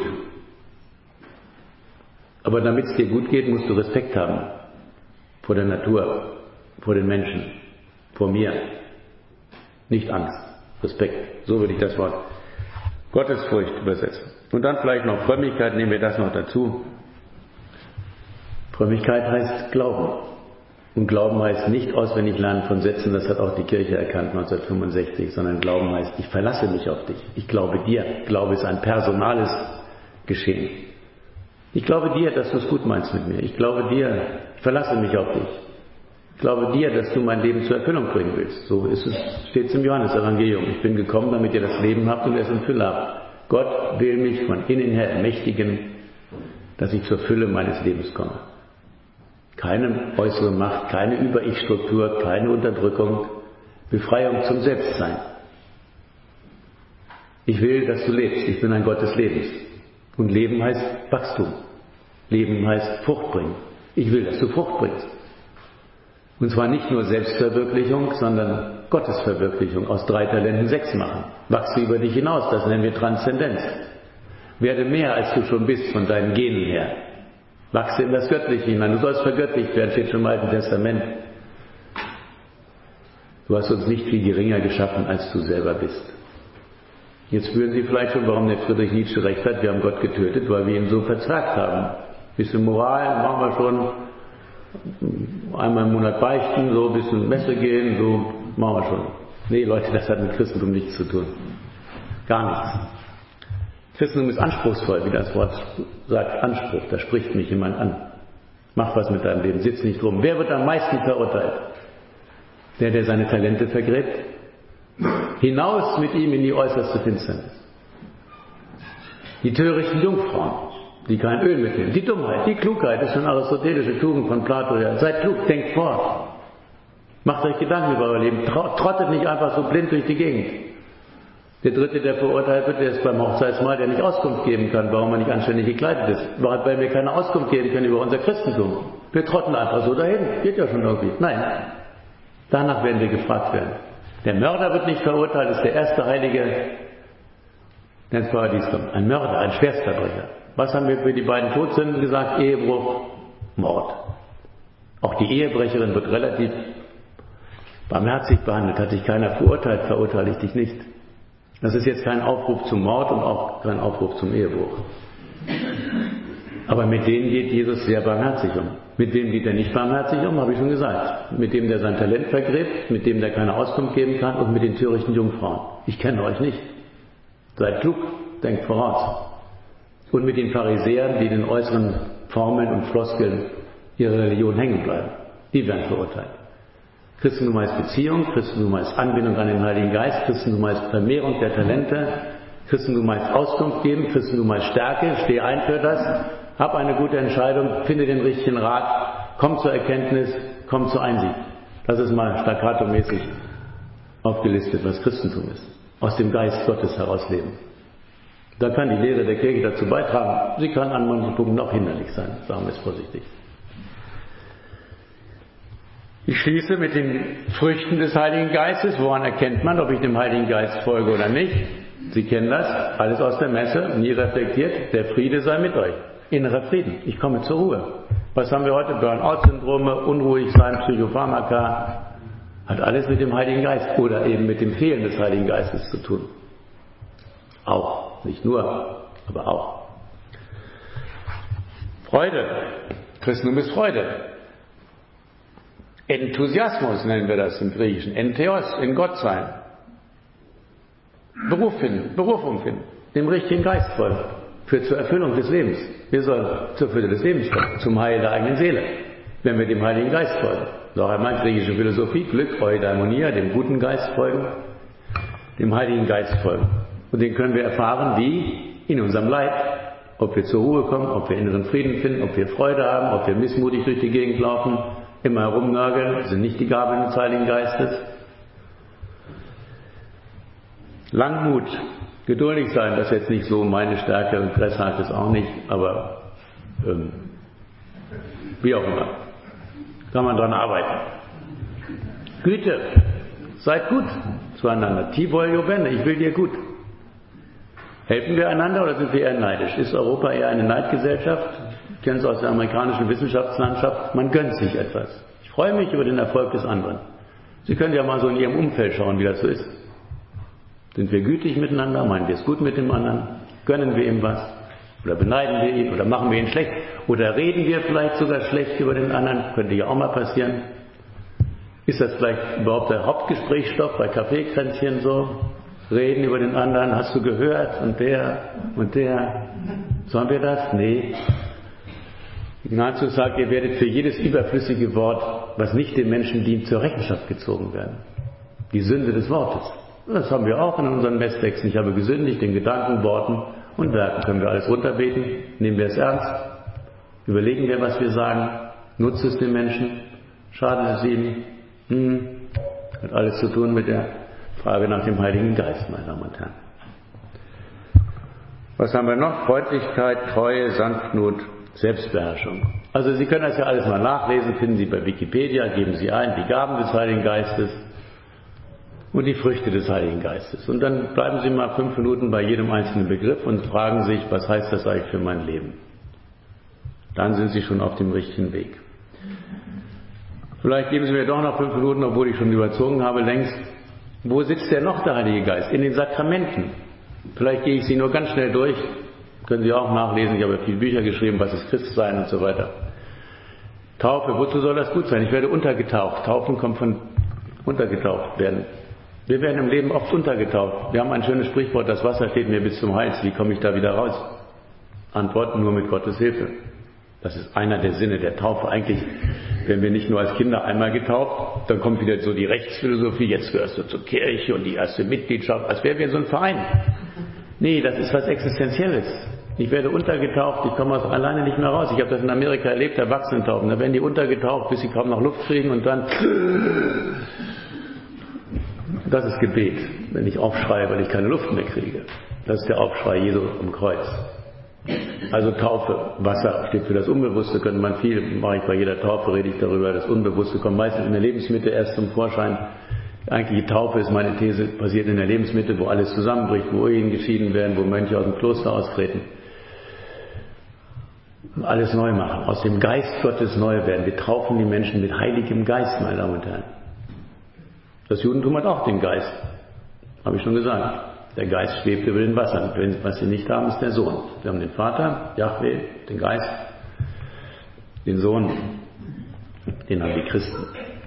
Aber damit es dir gut geht, musst du Respekt haben. Vor der Natur, vor den Menschen, vor mir. Nicht Angst, Respekt. So würde ich das Wort Gottesfurcht übersetzen. Und dann vielleicht noch Frömmigkeit, nehmen wir das noch dazu. Frömmigkeit heißt Glauben. Und Glauben heißt nicht auswendig lernen von Sätzen, das hat auch die Kirche erkannt neunzehnhundertfünfundsechzig, sondern Glauben heißt, ich verlasse mich auf dich. Ich glaube dir. Glaube ist ein personales Geschehen. Ich glaube dir, dass du es gut meinst mit mir. Ich glaube dir, ich verlasse mich auf dich. Ich glaube dir, dass du mein Leben zur Erfüllung bringen willst. So ist es, steht es im Johannesevangelium. Ich bin gekommen, damit ihr das Leben habt und es in Fülle habt. Gott will mich von innen her ermächtigen, dass ich zur Fülle meines Lebens komme. Keine äußere Macht, keine Über-Ich-Struktur, keine Unterdrückung, Befreiung zum Selbstsein. Ich will, dass du lebst. Ich bin ein Gott des Lebens. Und Leben heißt Wachstum. Leben heißt Frucht bringen. Ich will, dass du Frucht bringst. Und zwar nicht nur Selbstverwirklichung, sondern Gottesverwirklichung. Aus drei Talenten sechs machen. Wachse über dich hinaus, das nennen wir Transzendenz. Werde mehr, als du schon bist, von deinen Genen her. Wachse in das Göttliche hinein. Du sollst vergöttlicht werden, steht schon im Alten Testament. Du hast uns nicht viel geringer geschaffen, als du selber bist. Jetzt spüren Sie vielleicht schon, warum der Friedrich Nietzsche recht hat. Wir haben Gott getötet, weil wir ihn so verzagt haben. Ein bisschen Moral machen wir schon. Einmal im Monat beichten, so ein bisschen Messe gehen, so machen wir schon. Nee, Leute, das hat mit Christentum nichts zu tun. Gar nichts. Christentum ist anspruchsvoll, wie das Wort sagt, Anspruch, da spricht mich jemand an. Mach was mit deinem Leben, sitz nicht rum. Wer wird am meisten verurteilt? Der, der seine Talente vergräbt? Hinaus mit ihm in die äußerste Finsternis. Die törichten Jungfrauen, die kein Öl mitnehmen. Die Dummheit, die Klugheit, das ist eine aristotelische Tugend von Plato her. Seid klug, denkt fort. Macht euch Gedanken über euer Leben. Trottet nicht einfach so blind durch die Gegend. Der Dritte, der verurteilt wird, der ist beim Hochzeitsmahl, der nicht Auskunft geben kann, warum er nicht anständig gekleidet ist. Weil wir keine Auskunft geben können über unser Christentum. Wir trotten einfach so dahin. Geht ja schon irgendwie. Nein. Danach werden wir gefragt werden. Der Mörder wird nicht verurteilt, ist der erste Heilige, der ins Paradies kommt. Ein Mörder, ein Schwerstverbrecher. Was haben wir für die beiden Todsünden gesagt? Ehebruch, Mord. Auch die Ehebrecherin wird relativ barmherzig behandelt. Hat dich keiner verurteilt, verurteile ich dich nicht. Das ist jetzt kein Aufruf zum Mord und auch kein Aufruf zum Ehebruch. Aber mit denen geht Jesus sehr barmherzig um. Mit wem geht er nicht barmherzig um, habe ich schon gesagt. Mit dem, der sein Talent vergräbt, mit dem, der keine Auskunft geben kann und mit den törichten Jungfrauen. Ich kenne euch nicht. Seid klug, denkt voraus. Und mit den Pharisäern, die in den äußeren Formeln und Floskeln ihrer Religion hängen bleiben. Die werden verurteilt. Christentum heißt Beziehung, Christentum heißt Anbindung an den Heiligen Geist, Christentum heißt Vermehrung der Talente, Christentum heißt Auskunft geben, Christentum heißt Stärke, steh ein für das, hab eine gute Entscheidung, finde den richtigen Rat, komm zur Erkenntnis, komm zur Einsicht. Das ist mal staccato-mäßig aufgelistet, was Christentum ist. Aus dem Geist Gottes heraus leben. Da kann die Lehre der Kirche dazu beitragen, sie kann an manchen Punkten auch hinderlich sein, sagen wir es vorsichtig. Ich schließe mit den Früchten des Heiligen Geistes. Woran erkennt man, ob ich dem Heiligen Geist folge oder nicht? Sie kennen das, alles aus der Messe, nie reflektiert. Der Friede sei mit euch. Innerer Frieden. Ich komme zur Ruhe. Was haben wir heute? Burnout-Syndrome, unruhig sein, Psychopharmaka. Hat alles mit dem Heiligen Geist oder eben mit dem Fehlen des Heiligen Geistes zu tun. Auch. Nicht nur, aber auch. Freude. Christentum ist Freude. Enthusiasmus nennen wir das im Griechischen. Entheos, in Gott sein. Beruf finden, Berufung finden. Dem richtigen Geist folgen. Führt zur Erfüllung des Lebens. Wir sollen zur Fülle des Lebens kommen. Zum Heil der eigenen Seele. Wenn wir dem Heiligen Geist folgen. Noch einmal griechische Philosophie. Glück, Eudaimonia, dem guten Geist folgen. Dem Heiligen Geist folgen. Und den können wir erfahren, wie in unserem Leib. Ob wir zur Ruhe kommen, ob wir inneren Frieden finden, ob wir Freude haben, ob wir missmutig durch die Gegend laufen, immer herumnörgeln, sind nicht die Gaben des Heiligen Geistes. Langmut, geduldig sein, das ist jetzt nicht so meine Stärke und Fressheit ist auch nicht, aber ähm, wie auch immer, kann man dran arbeiten. Güte, seid gut zueinander. Tibor Jovene, ich will dir gut. Helfen wir einander oder sind wir eher neidisch? Ist Europa eher eine Neidgesellschaft? Ich kenne es aus der amerikanischen Wissenschaftslandschaft. Man gönnt sich etwas. Ich freue mich über den Erfolg des anderen. Sie können ja mal so in Ihrem Umfeld schauen, wie das so ist. Sind wir gütig miteinander? Meinen wir es gut mit dem anderen? Gönnen wir ihm was? Oder beneiden wir ihn? Oder machen wir ihn schlecht? Oder reden wir vielleicht sogar schlecht über den anderen? Könnte ja auch mal passieren. Ist das vielleicht überhaupt der Hauptgesprächsstoff bei Kaffeekränzchen so? Reden über den anderen, hast du gehört? Und der und der. Sollen wir das? Nee. Ignatius sagt, ihr werdet für jedes überflüssige Wort, was nicht den Menschen dient, zur Rechenschaft gezogen werden. Die Sünde des Wortes. Das haben wir auch in unseren Messtexten. Ich habe gesündigt in Gedanken, Worten und Werken. Können wir alles runterbeten? Nehmen wir es ernst? Überlegen wir, was wir sagen? Nutzt es den Menschen? Schadet es ihnen? Hm. Hat alles zu tun mit der Frage nach dem Heiligen Geist, meine Damen und Herren. Was haben wir noch? Freundlichkeit, Treue, Sanftmut, Selbstbeherrschung. Also Sie können das ja alles mal nachlesen, finden Sie bei Wikipedia, geben Sie ein, die Gaben des Heiligen Geistes und die Früchte des Heiligen Geistes. Und dann bleiben Sie mal fünf Minuten bei jedem einzelnen Begriff und fragen sich, was heißt das eigentlich für mein Leben? Dann sind Sie schon auf dem richtigen Weg. Vielleicht geben Sie mir doch noch fünf Minuten, obwohl ich schon überzogen habe längst. Wo sitzt denn noch der Heilige Geist? In den Sakramenten. Vielleicht gehe ich sie nur ganz schnell durch. Können Sie auch nachlesen. Ich habe viele Bücher geschrieben, was ist Christsein und so weiter. Taufe, wozu soll das gut sein? Ich werde untergetaucht. Taufen kommt von untergetaucht werden. Wir werden im Leben oft untergetaucht. Wir haben ein schönes Sprichwort, das Wasser steht mir bis zum Hals. Wie komme ich da wieder raus? Antwort, nur mit Gottes Hilfe. Das ist einer der Sinne der Taufe. Eigentlich werden wir nicht nur als Kinder einmal getauft, dann kommt wieder so die Rechtsphilosophie, jetzt gehörst du zur Kirche und die erste Mitgliedschaft, als wären wir so ein Verein. Nee, das ist was Existenzielles. Ich werde untergetaucht, ich komme aus alleine nicht mehr raus. Ich habe das in Amerika erlebt, Erwachsenentauchen. Da werden die untergetaucht, bis sie kaum noch Luft kriegen und dann... Das ist Gebet, wenn ich aufschreie, weil ich keine Luft mehr kriege. Das ist der Aufschrei Jesu am Kreuz. Also Taufe, Wasser steht für das Unbewusste, könnte man viel, mache ich bei jeder Taufe, rede ich darüber, das Unbewusste kommt meistens in der Lebensmitte erst zum Vorschein. Die eigentliche Taufe ist meine These, passiert in der Lebensmitte, wo alles zusammenbricht, wo Ehen geschieden werden, wo Mönche aus dem Kloster austreten. Und alles neu machen, aus dem Geist Gottes neu werden. Wir taufen die Menschen mit heiligem Geist, meine Damen und Herren. Das Judentum hat auch den Geist, habe ich schon gesagt. Der Geist schwebt über den Wassern. Was sie nicht haben, ist der Sohn. Wir haben den Vater, Jahwe, den Geist, den Sohn, den haben die Christen.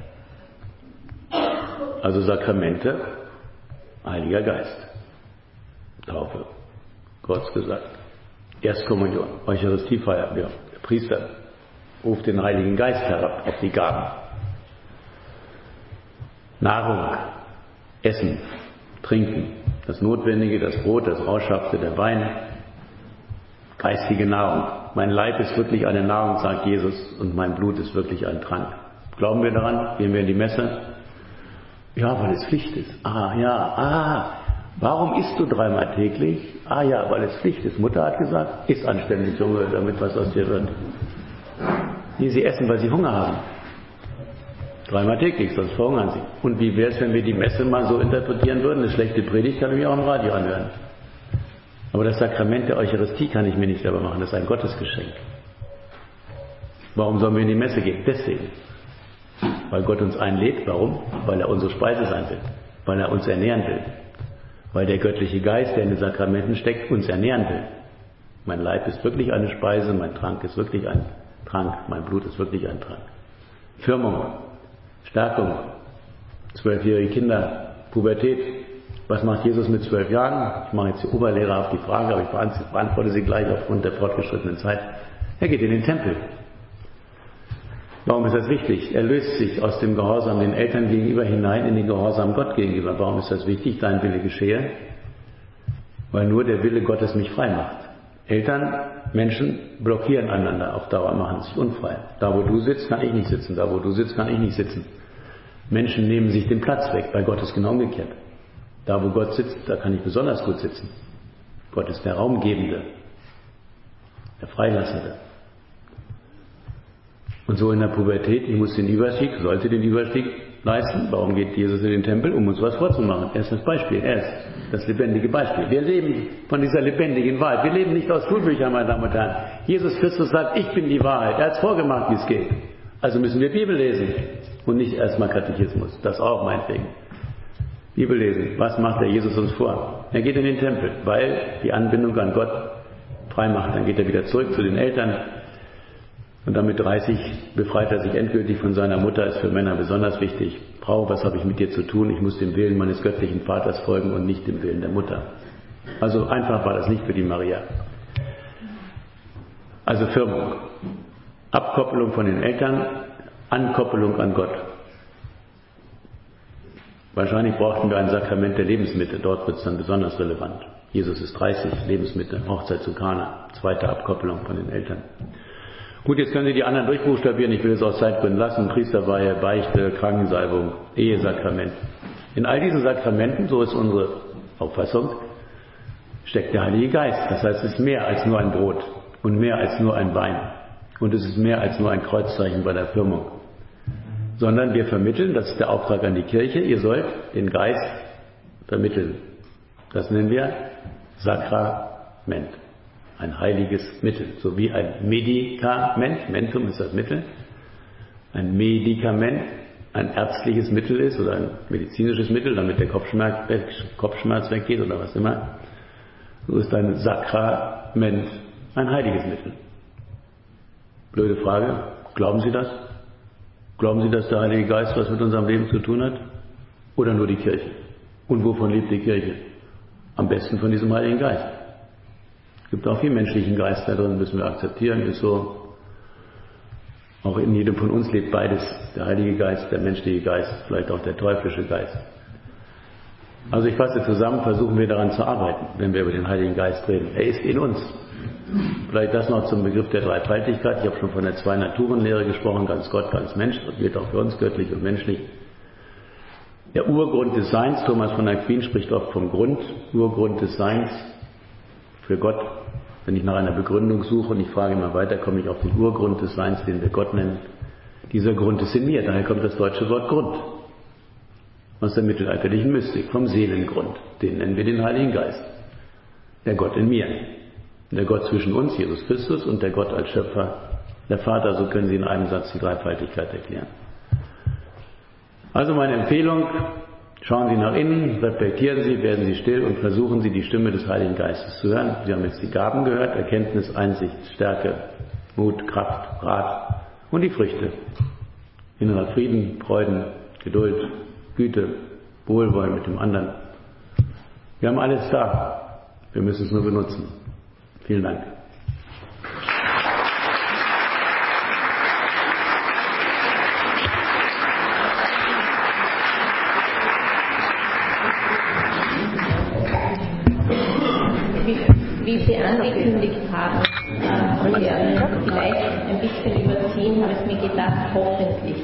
Also Sakramente, Heiliger Geist, Taufe, kurz gesagt. Erstkommunion, Eucharistiefeier, ja. Der Priester ruft den Heiligen Geist herab auf die Gaben. Nahrung, Essen, Trinken, Das Notwendige, das Brot, das Rauschhafte, der Wein, geistige Nahrung. Mein Leib ist wirklich eine Nahrung, sagt Jesus, und mein Blut ist wirklich ein Trank. Glauben wir daran? Gehen wir in die Messe? Ja, weil es Pflicht ist. Ah, ja, ah. Warum isst du dreimal täglich? Ah ja, weil es Pflicht ist. Mutter hat gesagt, iss anständig, Junge, damit was aus dir wird. Nee, sie essen, weil sie Hunger haben. Dreimal täglich, sonst verhungern sie. Und wie wäre es, wenn wir die Messe mal so interpretieren würden? Eine schlechte Predigt kann ich mir auch im Radio anhören. Aber das Sakrament der Eucharistie kann ich mir nicht selber machen. Das ist ein Gottesgeschenk. Warum sollen wir in die Messe gehen? Deswegen. Weil Gott uns einlädt. Warum? Weil er unsere Speise sein will. Weil er uns ernähren will. Weil der göttliche Geist, der in den Sakramenten steckt, uns ernähren will. Mein Leib ist wirklich eine Speise, mein Trank ist wirklich ein Trank, mein Blut ist wirklich ein Trank. Firmung, Stärkung, zwölfjährige Kinder, Pubertät. Was macht Jesus mit zwölf Jahren? Ich mache jetzt die Oberlehrer auf die Frage, aber ich beantworte sie gleich aufgrund der fortgeschrittenen Zeit. Er geht in den Tempel. Warum ist das wichtig? Er löst sich aus dem Gehorsam den Eltern gegenüber hinein in den Gehorsam Gott gegenüber. Warum ist das wichtig? Dein Wille geschehe. Weil nur der Wille Gottes mich frei macht. Eltern, Menschen blockieren einander auf Dauer, machen sich unfrei. Da wo du sitzt, kann ich nicht sitzen. Da wo du sitzt, kann ich nicht sitzen. Menschen nehmen sich den Platz weg. Bei Gott ist genau umgekehrt. Da wo Gott sitzt, da kann ich besonders gut sitzen. Gott ist der Raumgebende, der Freilassende. Und so in der Pubertät, ich muss den Überstieg, sollte den Überstieg leisten. Warum geht Jesus in den Tempel? Um uns was vorzumachen. Er ist das Beispiel, er ist das lebendige Beispiel. Wir leben von dieser lebendigen Wahrheit. Wir leben nicht aus Schulbüchern, meine Damen und Herren. Jesus Christus sagt, ich bin die Wahrheit. Er hat es vorgemacht, wie es geht. Also müssen wir Bibel lesen und nicht erstmal Katechismus. Das auch meinetwegen. Bibel lesen. Was macht der Jesus uns vor? Er geht in den Tempel, weil die Anbindung an Gott frei macht. Dann geht er wieder zurück zu den Eltern. Und dann mit dreißig befreit er sich endgültig von seiner Mutter, ist für Männer besonders wichtig. Frau, was habe ich mit dir zu tun? Ich muss dem Willen meines göttlichen Vaters folgen und nicht dem Willen der Mutter. Also einfach war das nicht für die Maria. Also Firmung. Abkoppelung von den Eltern, Ankoppelung an Gott. Wahrscheinlich brauchten wir ein Sakrament der Lebensmitte. Dort wird es dann besonders relevant. Jesus ist dreißig, Lebensmitte, Hochzeit zu Kana, zweite Abkoppelung von den Eltern. Gut, jetzt können Sie die anderen durchbuchstabieren. Ich will es aus Zeitgründen lassen. Priesterweihe, Beichte, Krankensalbung, Ehesakrament. In all diesen Sakramenten, so ist unsere Auffassung, steckt der Heilige Geist. Das heißt, es ist mehr als nur ein Brot und mehr als nur ein Wein. Und es ist mehr als nur ein Kreuzzeichen bei der Firmung. Sondern wir vermitteln, das ist der Auftrag an die Kirche, ihr sollt den Geist vermitteln. Das nennen wir Sakrament. Ein heiliges Mittel, so wie ein Medikament, Mentum ist das Mittel, ein Medikament ein ärztliches Mittel ist oder ein medizinisches Mittel, damit der Kopfschmerz, Kopfschmerz weggeht oder was immer, so ist ein Sakrament ein heiliges Mittel. Blöde Frage, glauben Sie das? Glauben Sie, dass der Heilige Geist was mit unserem Leben zu tun hat? Oder nur die Kirche? Und wovon lebt die Kirche? Am besten von diesem Heiligen Geist. Es gibt auch viel menschlichen Geist da drin, müssen wir akzeptieren, ist so. Auch in jedem von uns lebt beides, der Heilige Geist, der menschliche Geist, vielleicht auch der teuflische Geist. Also ich fasse zusammen, versuchen wir daran zu arbeiten, wenn wir über den Heiligen Geist reden. Er ist in uns. Vielleicht das noch zum Begriff der Dreifaltigkeit. Ich habe schon von der Zwei-Naturen-Lehre gesprochen, ganz Gott, ganz Mensch, das gilt auch für uns, göttlich und menschlich. Der Urgrund des Seins, Thomas von Aquin spricht oft vom Grund, Urgrund des Seins für Gott. Wenn ich nach einer Begründung suche und ich frage immer weiter, komme ich auf den Urgrund des Seins, den wir Gott nennen. Dieser Grund ist in mir, daher kommt das deutsche Wort Grund. Aus der mittelalterlichen Mystik, vom Seelengrund. Den nennen wir den Heiligen Geist. Der Gott in mir. Der Gott zwischen uns, Jesus Christus, und der Gott als Schöpfer, der Vater, so können Sie in einem Satz die Dreifaltigkeit erklären. Also meine Empfehlung, schauen Sie nach innen, reflektieren Sie, werden Sie still und versuchen Sie, die Stimme des Heiligen Geistes zu hören. Sie haben jetzt die Gaben gehört, Erkenntnis, Einsicht, Stärke, Mut, Kraft, Rat und die Früchte. Innerer Frieden, Freuden, Geduld, Güte, Wohlwollen mit dem anderen. Wir haben alles da, wir müssen es nur benutzen. Vielen Dank. angekündigt haben, äh, wir vielleicht ein bisschen überziehen, habe ich mir gedacht, hoffentlich.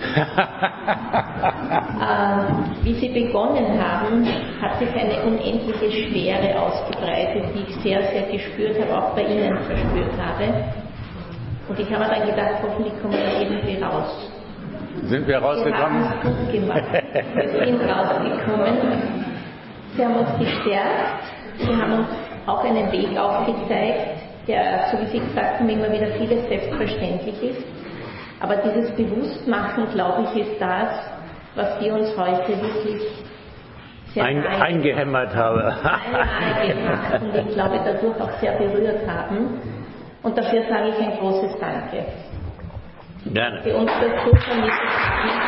äh, wie Sie begonnen haben, hat sich eine unendliche Schwere ausgebreitet, die ich sehr, sehr gespürt habe, auch bei Ihnen verspürt habe. Und ich habe mir dann gedacht, hoffentlich kommen wir irgendwie raus. Sind wir rausgekommen? Sie haben es gut gemacht. Wir sind rausgekommen. Sie haben uns gestärkt. Sie haben uns auch einen Weg aufgezeigt, der, so wie Sie gesagt haben, immer wieder vieles selbstverständlich ist. Aber dieses Bewusstmachen, glaube ich, ist das, was wir uns heute wirklich sehr Ein, nahe, eingehämmert haben. nahe gemacht und ich glaube, dadurch auch sehr berührt haben. Und dafür sage ich ein großes Danke. Gerne. Die uns dazu vermittelt haben.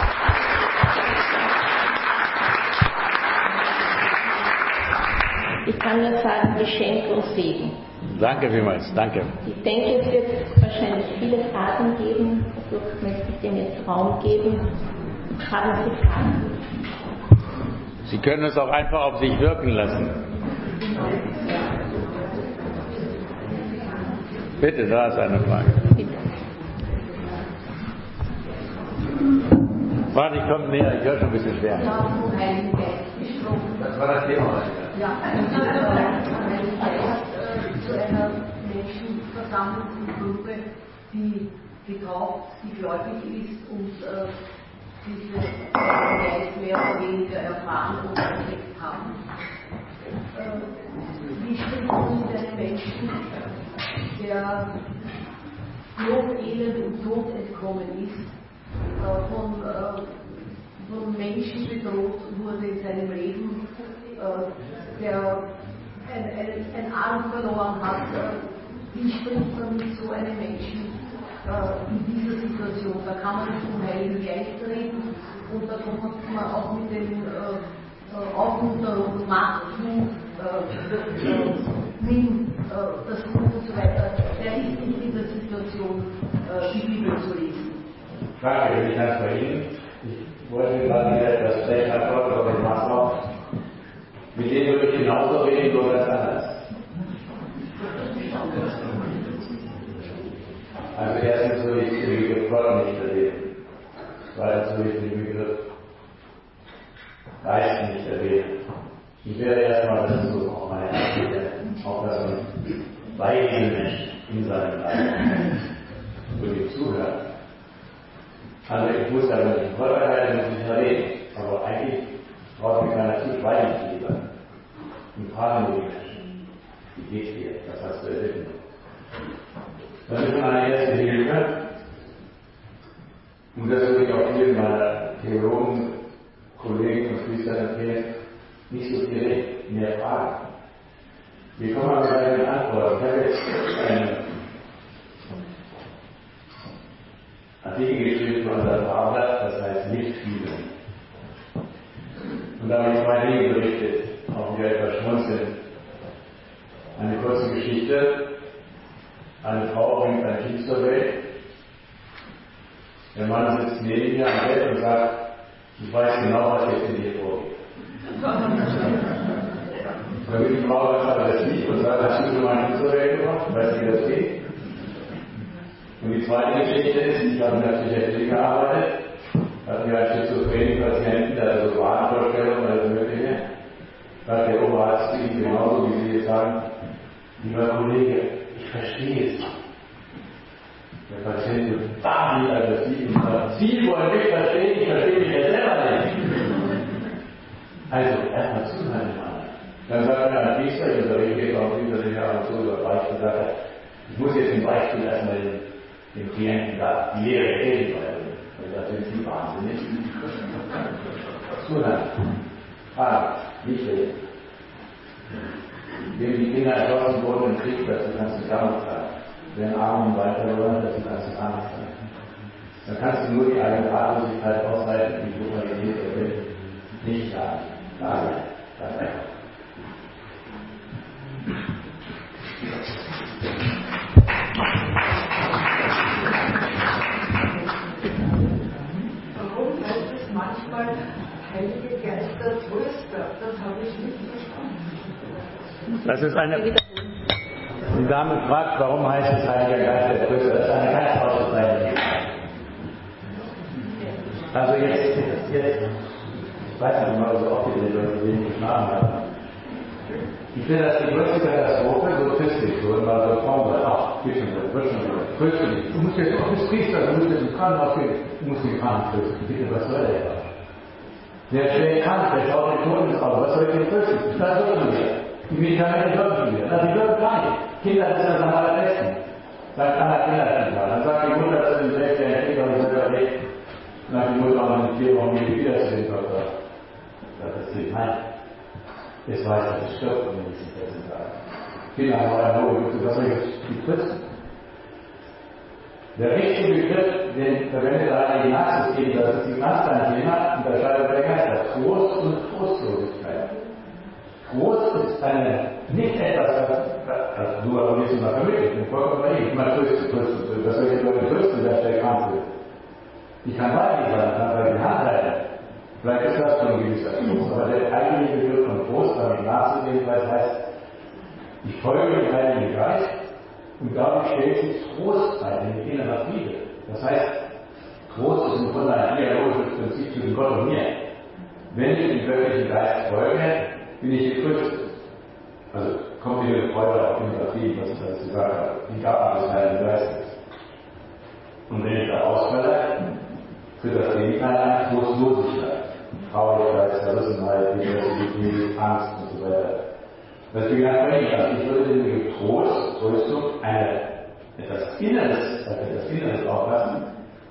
Ich kann nur sagen, Geschenk und Segen. Danke vielmals, danke. Ich denke, es wird wahrscheinlich viele Fragen geben, dadurch möchte ich dem jetzt Raum geben. Haben Sie Fragen? Sie können es auch einfach auf sich wirken lassen. Bitte, da ist eine Frage. Bitte. Warte, ich komme näher, ich höre schon ein bisschen schwer. Ja, vom Heiligen Geist gesprochen. Das war das Thema. Ja, der Heilige Geist hat äh, zu einer menschenversammelten Gruppe, die getauft, die gläubig ist und äh, diesen Geist mehr oder weniger erfahren und entdeckt haben. Äh, wie spricht man mit einem Menschen, der Not, Elend und Tod entkommen ist, äh, von, äh, von Menschen bedroht wurde in seinem Leben, äh, der ein, ein, ein Arm verloren hat? Äh, wie spricht man mit so einem Menschen äh, in dieser Situation? Da kann man nicht vom Heiligen Geist reden und da kommt man auch mit den äh, äh, Aufmunterungen, mach, tu, äh, äh, nimm äh, das Buch und so weiter. Der ist nicht in der Situation, äh, die Bibel zu lesen. Danke, ich danke bei Ihnen. Ich wollte gerade wieder etwas sprechen, aber ich mache es noch. Mit denen würde ich genauso reden, nur ganz anders. Also erstens würde ich den Begriff Gott nicht erleben. Zweitens würde ich den Begriff Geist nicht erleben. Ich werde erstmal, das ist so auch meine Ansicht, auch dass man weise Menschen in seinem Leib würde ich zuhören. Also ich muss aber nicht Gott muss ich reden, aber eigentlich braucht mir keiner zu, schweige ich lieber. Und frage nur die Menschen, wie geht's dir, was hast du erlebt? Das ist schon eine erste Hilfe. Und das würde ich auch vielen meiner Theologen, Kollegen und Priester empfehlen, nicht so direkt mehr fragen. Wir kommen aber gleich mit Antworten. Ich habe jetzt einen Artikel geschrieben von unserem Fahrblatt, das heißt Mitfühlen. Und da habe ich zwei Dinge berichtet, auch wieder etwas schmunzeln. Eine kurze Geschichte. Eine Frau bringt ein Kind zur Welt. Der Mann sitzt neben ihr am Bett und sagt, ich weiß genau, was jetzt in dir vorgeht. Da wird die Frau ganz aggressiv und sagt, hast du schon mal ein Kind zur Welt gebracht? Weißt du, wie das geht? Und die zweite Geschichte ist, ich habe in der Psychiatrie gearbeitet, hatten wir einen schizophrenen Patienten, der hatte so Wahnvorstellungen, alles Mögliche. Da hat der Oberarzt zu ihm genauso, wie Sie jetzt sagen, lieber Kollege, ich verstehe es. Der Patient wird wahnsinnig aggressiv und sagt, Sie wollen mich verstehen, ich verstehe mich ja selber nicht. Also, erstmal zuhören. Dann sagt mir ein Priester, ich unterrichte jetzt auch Priester, der ja ab und zu über Beichten gesagt hat, ich muss jetzt im Beichtstuhl erstmal den, den Klienten da die Lehre erzählen, weil das sind Sie wahnsinnig. Zuhören. Fragen, nicht reden. Wenn die Kinder erschossen wurden im Krieg, dazu kannst du gar nichts sagen. Wenn Arme und Bein verloren, dazu kannst du gar nichts sagen. Dann kannst du nur die eigene Ratlosigkeit aushalten, die Brutalität der Welt nicht sagen. Da sein. Ganz einfach. Warum heißt es manchmal Heilige Geister Tröster? Das habe ich nicht verstanden. Das ist eine, Die Dame fragt, warum heißt es Heiliger Geist der Größte? Das ist eine ganz ausgezeichnete Frage. Also jetzt, jetzt, jetzt, ich weiß nicht mal, so oft die Leute wenig geschlafen haben. Ich finde, dass die größte Katastrophe so christlich so immer so kommen soll. Ach, geht schon wieder, wird schon wieder. Tröstlich. Du musst jetzt auch bis Priester, du musst jetzt im Krankenhaus gehen. Du musst den Kranken trösten. Bitte, was soll der da? Der ist schwer krank, der schaut den Tod ins Auge. Was soll ich denn trösten? Da wirken schon wieder. Die Medikamente wirken schon wieder. Na, die wirken gar nicht. Kinder sind das am allerbesten. Sagt Anna Kinderspital. Dann sagt die Mutter zu dem sechsjährigen Kind, und sagt, hey, nach die Mutter auch in vier Wochen nie wieder zu den Doktor. Das ist nicht nein. Es weiß, dass es stirbt in den nächsten vierzehn Tagen. Kinder haben eine hohe Güte, was soll ich die trösten? Der richtige Begriff, den verwendet der Heilige Ignatius eben, das ist die Kranzleinthema, unterscheidet der Geister. Trost und Trostlosigkeit. Trost ist eine, nicht etwas, das, also du aber nicht immer vermittelt, ich bin vollkommen bei ihm, immer trösten, trösten, trösten. Was soll ich die Leute trösten, dass der krank wird? Ich kann weiter sein, kann bei die Hand halten. Vielleicht ist das schon ein gewisser Trost, aber der eigentliche Begriff von Trost, beim Ignatius jedenfalls heißt, ich folge dem Heiligen Geist und dadurch stellt sich Trost ein, in innerer Friede. Das heißt, Trost ist im Grunde ein dialogisches Prinzip zwischen Gott und mir. Wenn ich dem göttlichen Geist folge, bin ich getröstet. Also kommt mir eine Freude auf innerer Frieden, was ich alles gesagt habe. Die Gaben des Heiligen Geistes. Und wenn ich da ausfalle, für das Gegenteil an Trostlosigkeit, Traurigkeit, Zerrissenheit, Depressivität, Angst und so weiter. Das ist ganz völlig anders. Ich würde den Begriff Trost, Tröstung, eine, etwas Inneres, also etwas Inneres auflassen.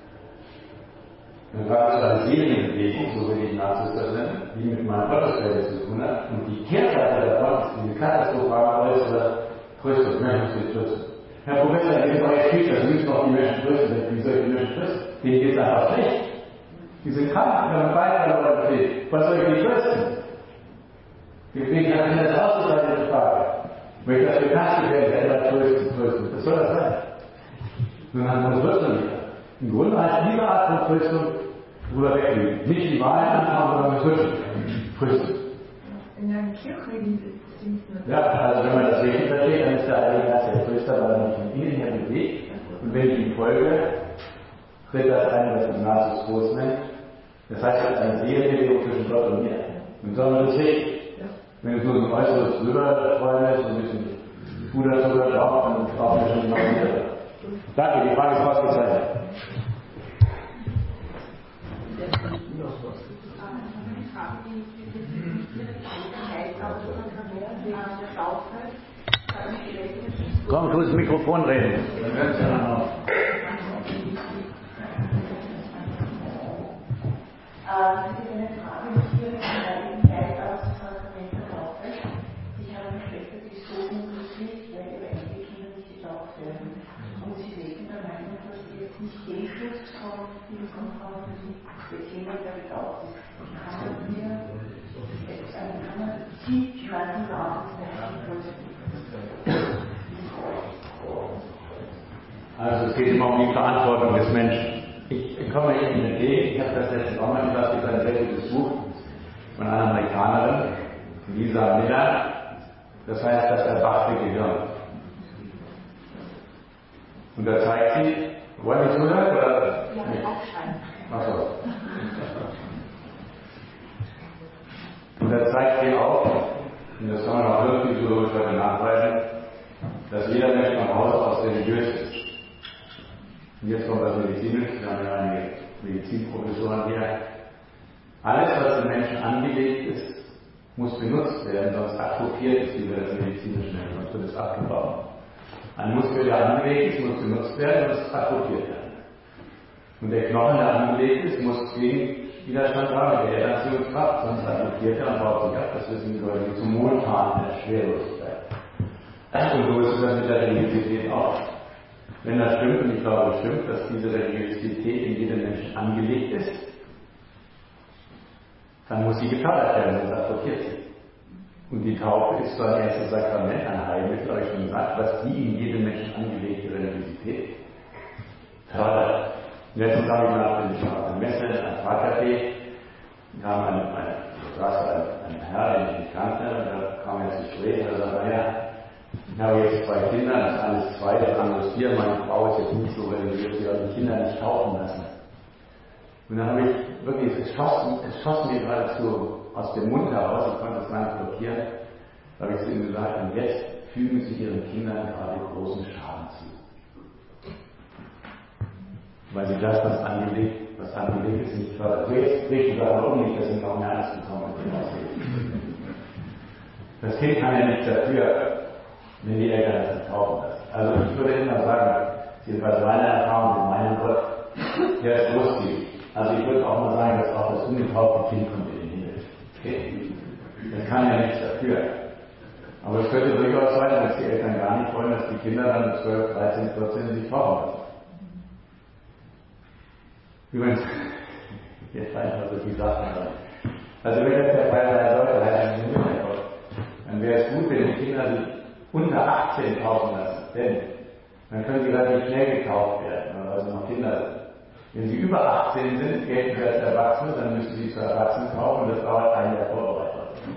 Dann war es eine Seelenbewegung, so will ich Ignatius das nennen, die mit meinem Gottesfeld zu tun hat. Und die Kehrseite davon ist diese katastrophale äußere Tröstung. Ich muss dich trösten. Herr Professor, ihr seid doch jetzt Priester, Sie müssen doch die Menschen trösten. Wie soll ich die Menschen trösten? Denen geht es einfach schlecht. Die sind krank, die haben Bein verloren. Was soll ich die trösten? Deswegen hat mir das ausgezeichnete Frage. Ich möchte das bekannt werden, selber trösten, trösten. Was soll das sein? Nun haben wir uns Tröstung wieder. Im Grunde heißt diese Art von Tröstung drüber weglegen. Nicht die Wahrheit anfangen, sondern Tröstung. Tröstung. In der Kirche sind Ja, also wenn man das richtig versteht, dann ist der Heilige Geist der Tröster, weil er mich von innen her bewegt. Und wenn ich ihm folge, tritt das ein, was Ignatius Trost nennt. Das heißt, es ist eine Seelenbewegung zwischen Gott und mir. Und sondern das ist richtig. Wenn es nur so ein äußeres Drüberfreuen ist, so ein bisschen Puder drüber drauf, dann brauchen wir schon mal wieder. Danke, die Frage ist ausgezeichnet. Komm, tu das Mikrofon reden. Dann hören Sie ja noch. Das ist eine Frage, die hier im Heiligen Geist aus dem Sakrament der Taufe. Ich habe eine Schwester, die ist so unglücklich, weil ihre Enkelkinder nicht getauft werden. Und sie leben der Meinung, dass sie jetzt nicht den Schutz von bekommen haben, dass jemand, der getauft ist. Kann man mir, kann man sie schreiben lassen, Also es geht immer um die Verantwortung des Menschen. Ich komme Ihnen entgegen, ich habe das letzte auch mal gesagt, es ist ein sehr gutes Buch von einer Amerikanerin, Lisa Miller, das heißt das erwachte Gehirn. Und da zeigt sie, wollen Sie zuhören oder? Ja, aufschreiben. Achso. Und da zeigt sie auch, und das kann man auch irgendwie psychologisch heute nachweisen, dass jeder Mensch von Haus aus religiös ist. Und jetzt kommt das Medizinisch, wir haben ja einige Medizinprofessoren hier. Alles, was dem Menschen angelegt ist, muss benutzt werden, sonst atrophiert es, wie wir das medizinisch nennen, sonst wird es abgebaut. Ein Muskel, der angelegt ist, muss benutzt werden, sonst atrophiert werden. Und der Knochen, der angelegt ist, muss gegen Widerstand haben, der Erdanziehungskraft, sonst atrophiert er und baut sich ab. Das wissen die Leute, die zum Mond fahren in der Schwerlosigkeit. Und so ist es dann mit der Religiosität auch. Wenn das stimmt, und ich glaube, es stimmt, dass diese Religiosität in jedem Menschen angelegt ist, dann muss sie gefördert werden, sonst atrophiert sie. Und die Taufe ist zwar ein erstes Sakrament, ein Heilmittel, habe ich schon gesagt, was die in jedem Menschen angelegte Religiosität fördert. Letztens habe ich nach einer Messe, ein Fahrcafé, kam ein, ein, saß ein, ein Herr, den ich nicht kannte, und da kam er ins Gespräch, und er sagte, naja, Ich habe jetzt zwei Kinder, das eine ist zwei, das andere ist vier. Meine Frau ist jetzt nicht so religiös, sie hat die Kinder nicht taufen lassen. Und dann habe ich wirklich, es schoss, es schoss mir geradezu aus dem Mund heraus, ich konnte es gar nicht blockieren, da habe ich zu ihm gesagt, und jetzt fügen Sie Ihren Kindern gerade großen Schaden zu. Weil Sie das, was angelegt, was angelegt ist, nicht fördert. So, jetzt dreht die Sache um, nicht, dass Sie noch mehr Angst bekommen mit dem Aussehen. Das Kind kann ja nichts dafür, wenn die Eltern das nicht kaufen lassen. Also ich würde immer sagen, jedenfalls meine Erfahrung mit meinem Gott, der ist großzügig. Also ich würde auch mal sagen, dass auch das ungekaufte Kind kommt in den Himmel. Okay? Das kann ja nichts dafür. Aber es könnte durchaus sein, dass die Eltern gar nicht wollen, dass die Kinder dann mit zwölf, dreizehn, vierzehn sich taufen lassen. Übrigens, jetzt fallen also die Sachen an. Also wenn das der Fall sein sollte, heißt es im Hintergrund, dann wäre es gut, wenn die Kinder sich unter achtzehn taufen lassen. Denn dann können sie relativ schnell gekauft werden, weil sie noch Kinder sind. Wenn sie über achtzehn sind, gelten sie als Erwachsene, dann müssen sie zu Erwachsenen kaufen und das dauert ein Jahr Vorbereitung.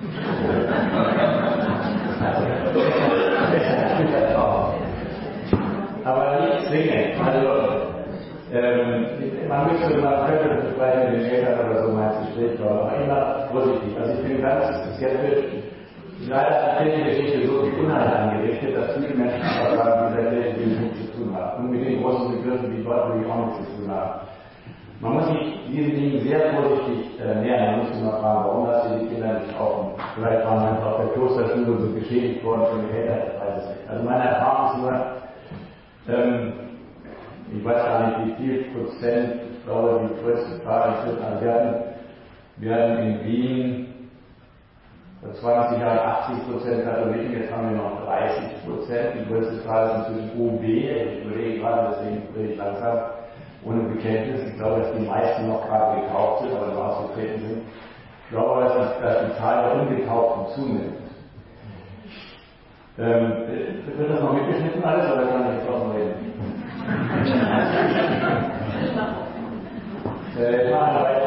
Aber nicht zwingend. Also, ähm, man müsste mal könnte das vielleicht mit den Eltern oder so mal ins Gespräch kommen, aber immer vorsichtig. Also ich bin ganz skeptisch. Leider hat die Geschichte so viel Unheil angerichtet, dass viele Menschen einfach sagen, dieser Kirche will nichts zu tun haben. Und mit den großen Begriffen wie Gott will ich auch nichts zu tun haben. Man muss sich diesen Dingen sehr vorsichtig äh, nähern. Man muss sich mal fragen, warum lassen Sie die Kinder nicht kaufen? Vielleicht waren sie auf der Klosterschule so geschädigt worden von den Eltern, ich weiß es nicht. Also meine Erfahrung ist nur, ähm, ich weiß gar nicht, wie viel Prozent, ich glaube, die größte Zahl ist, also wir hatten, wir hatten in Wien vor zwanzig Jahren achtzig Prozent Katholiken, jetzt haben wir noch dreißig Prozent. Die größte Zahl ist inzwischen O B, ich überlege gerade, deswegen rede ich langsam, ohne Bekenntnis. Ich glaube, dass die meisten noch gerade getauft sind, aber nur ausgetreten sind. Ich glaube, dass, es, dass die Zahl der Ungetauften zunimmt. Ähm, wird das noch mitgeschnitten alles, oder kann ich jetzt offen reden? äh, ich mache weiter.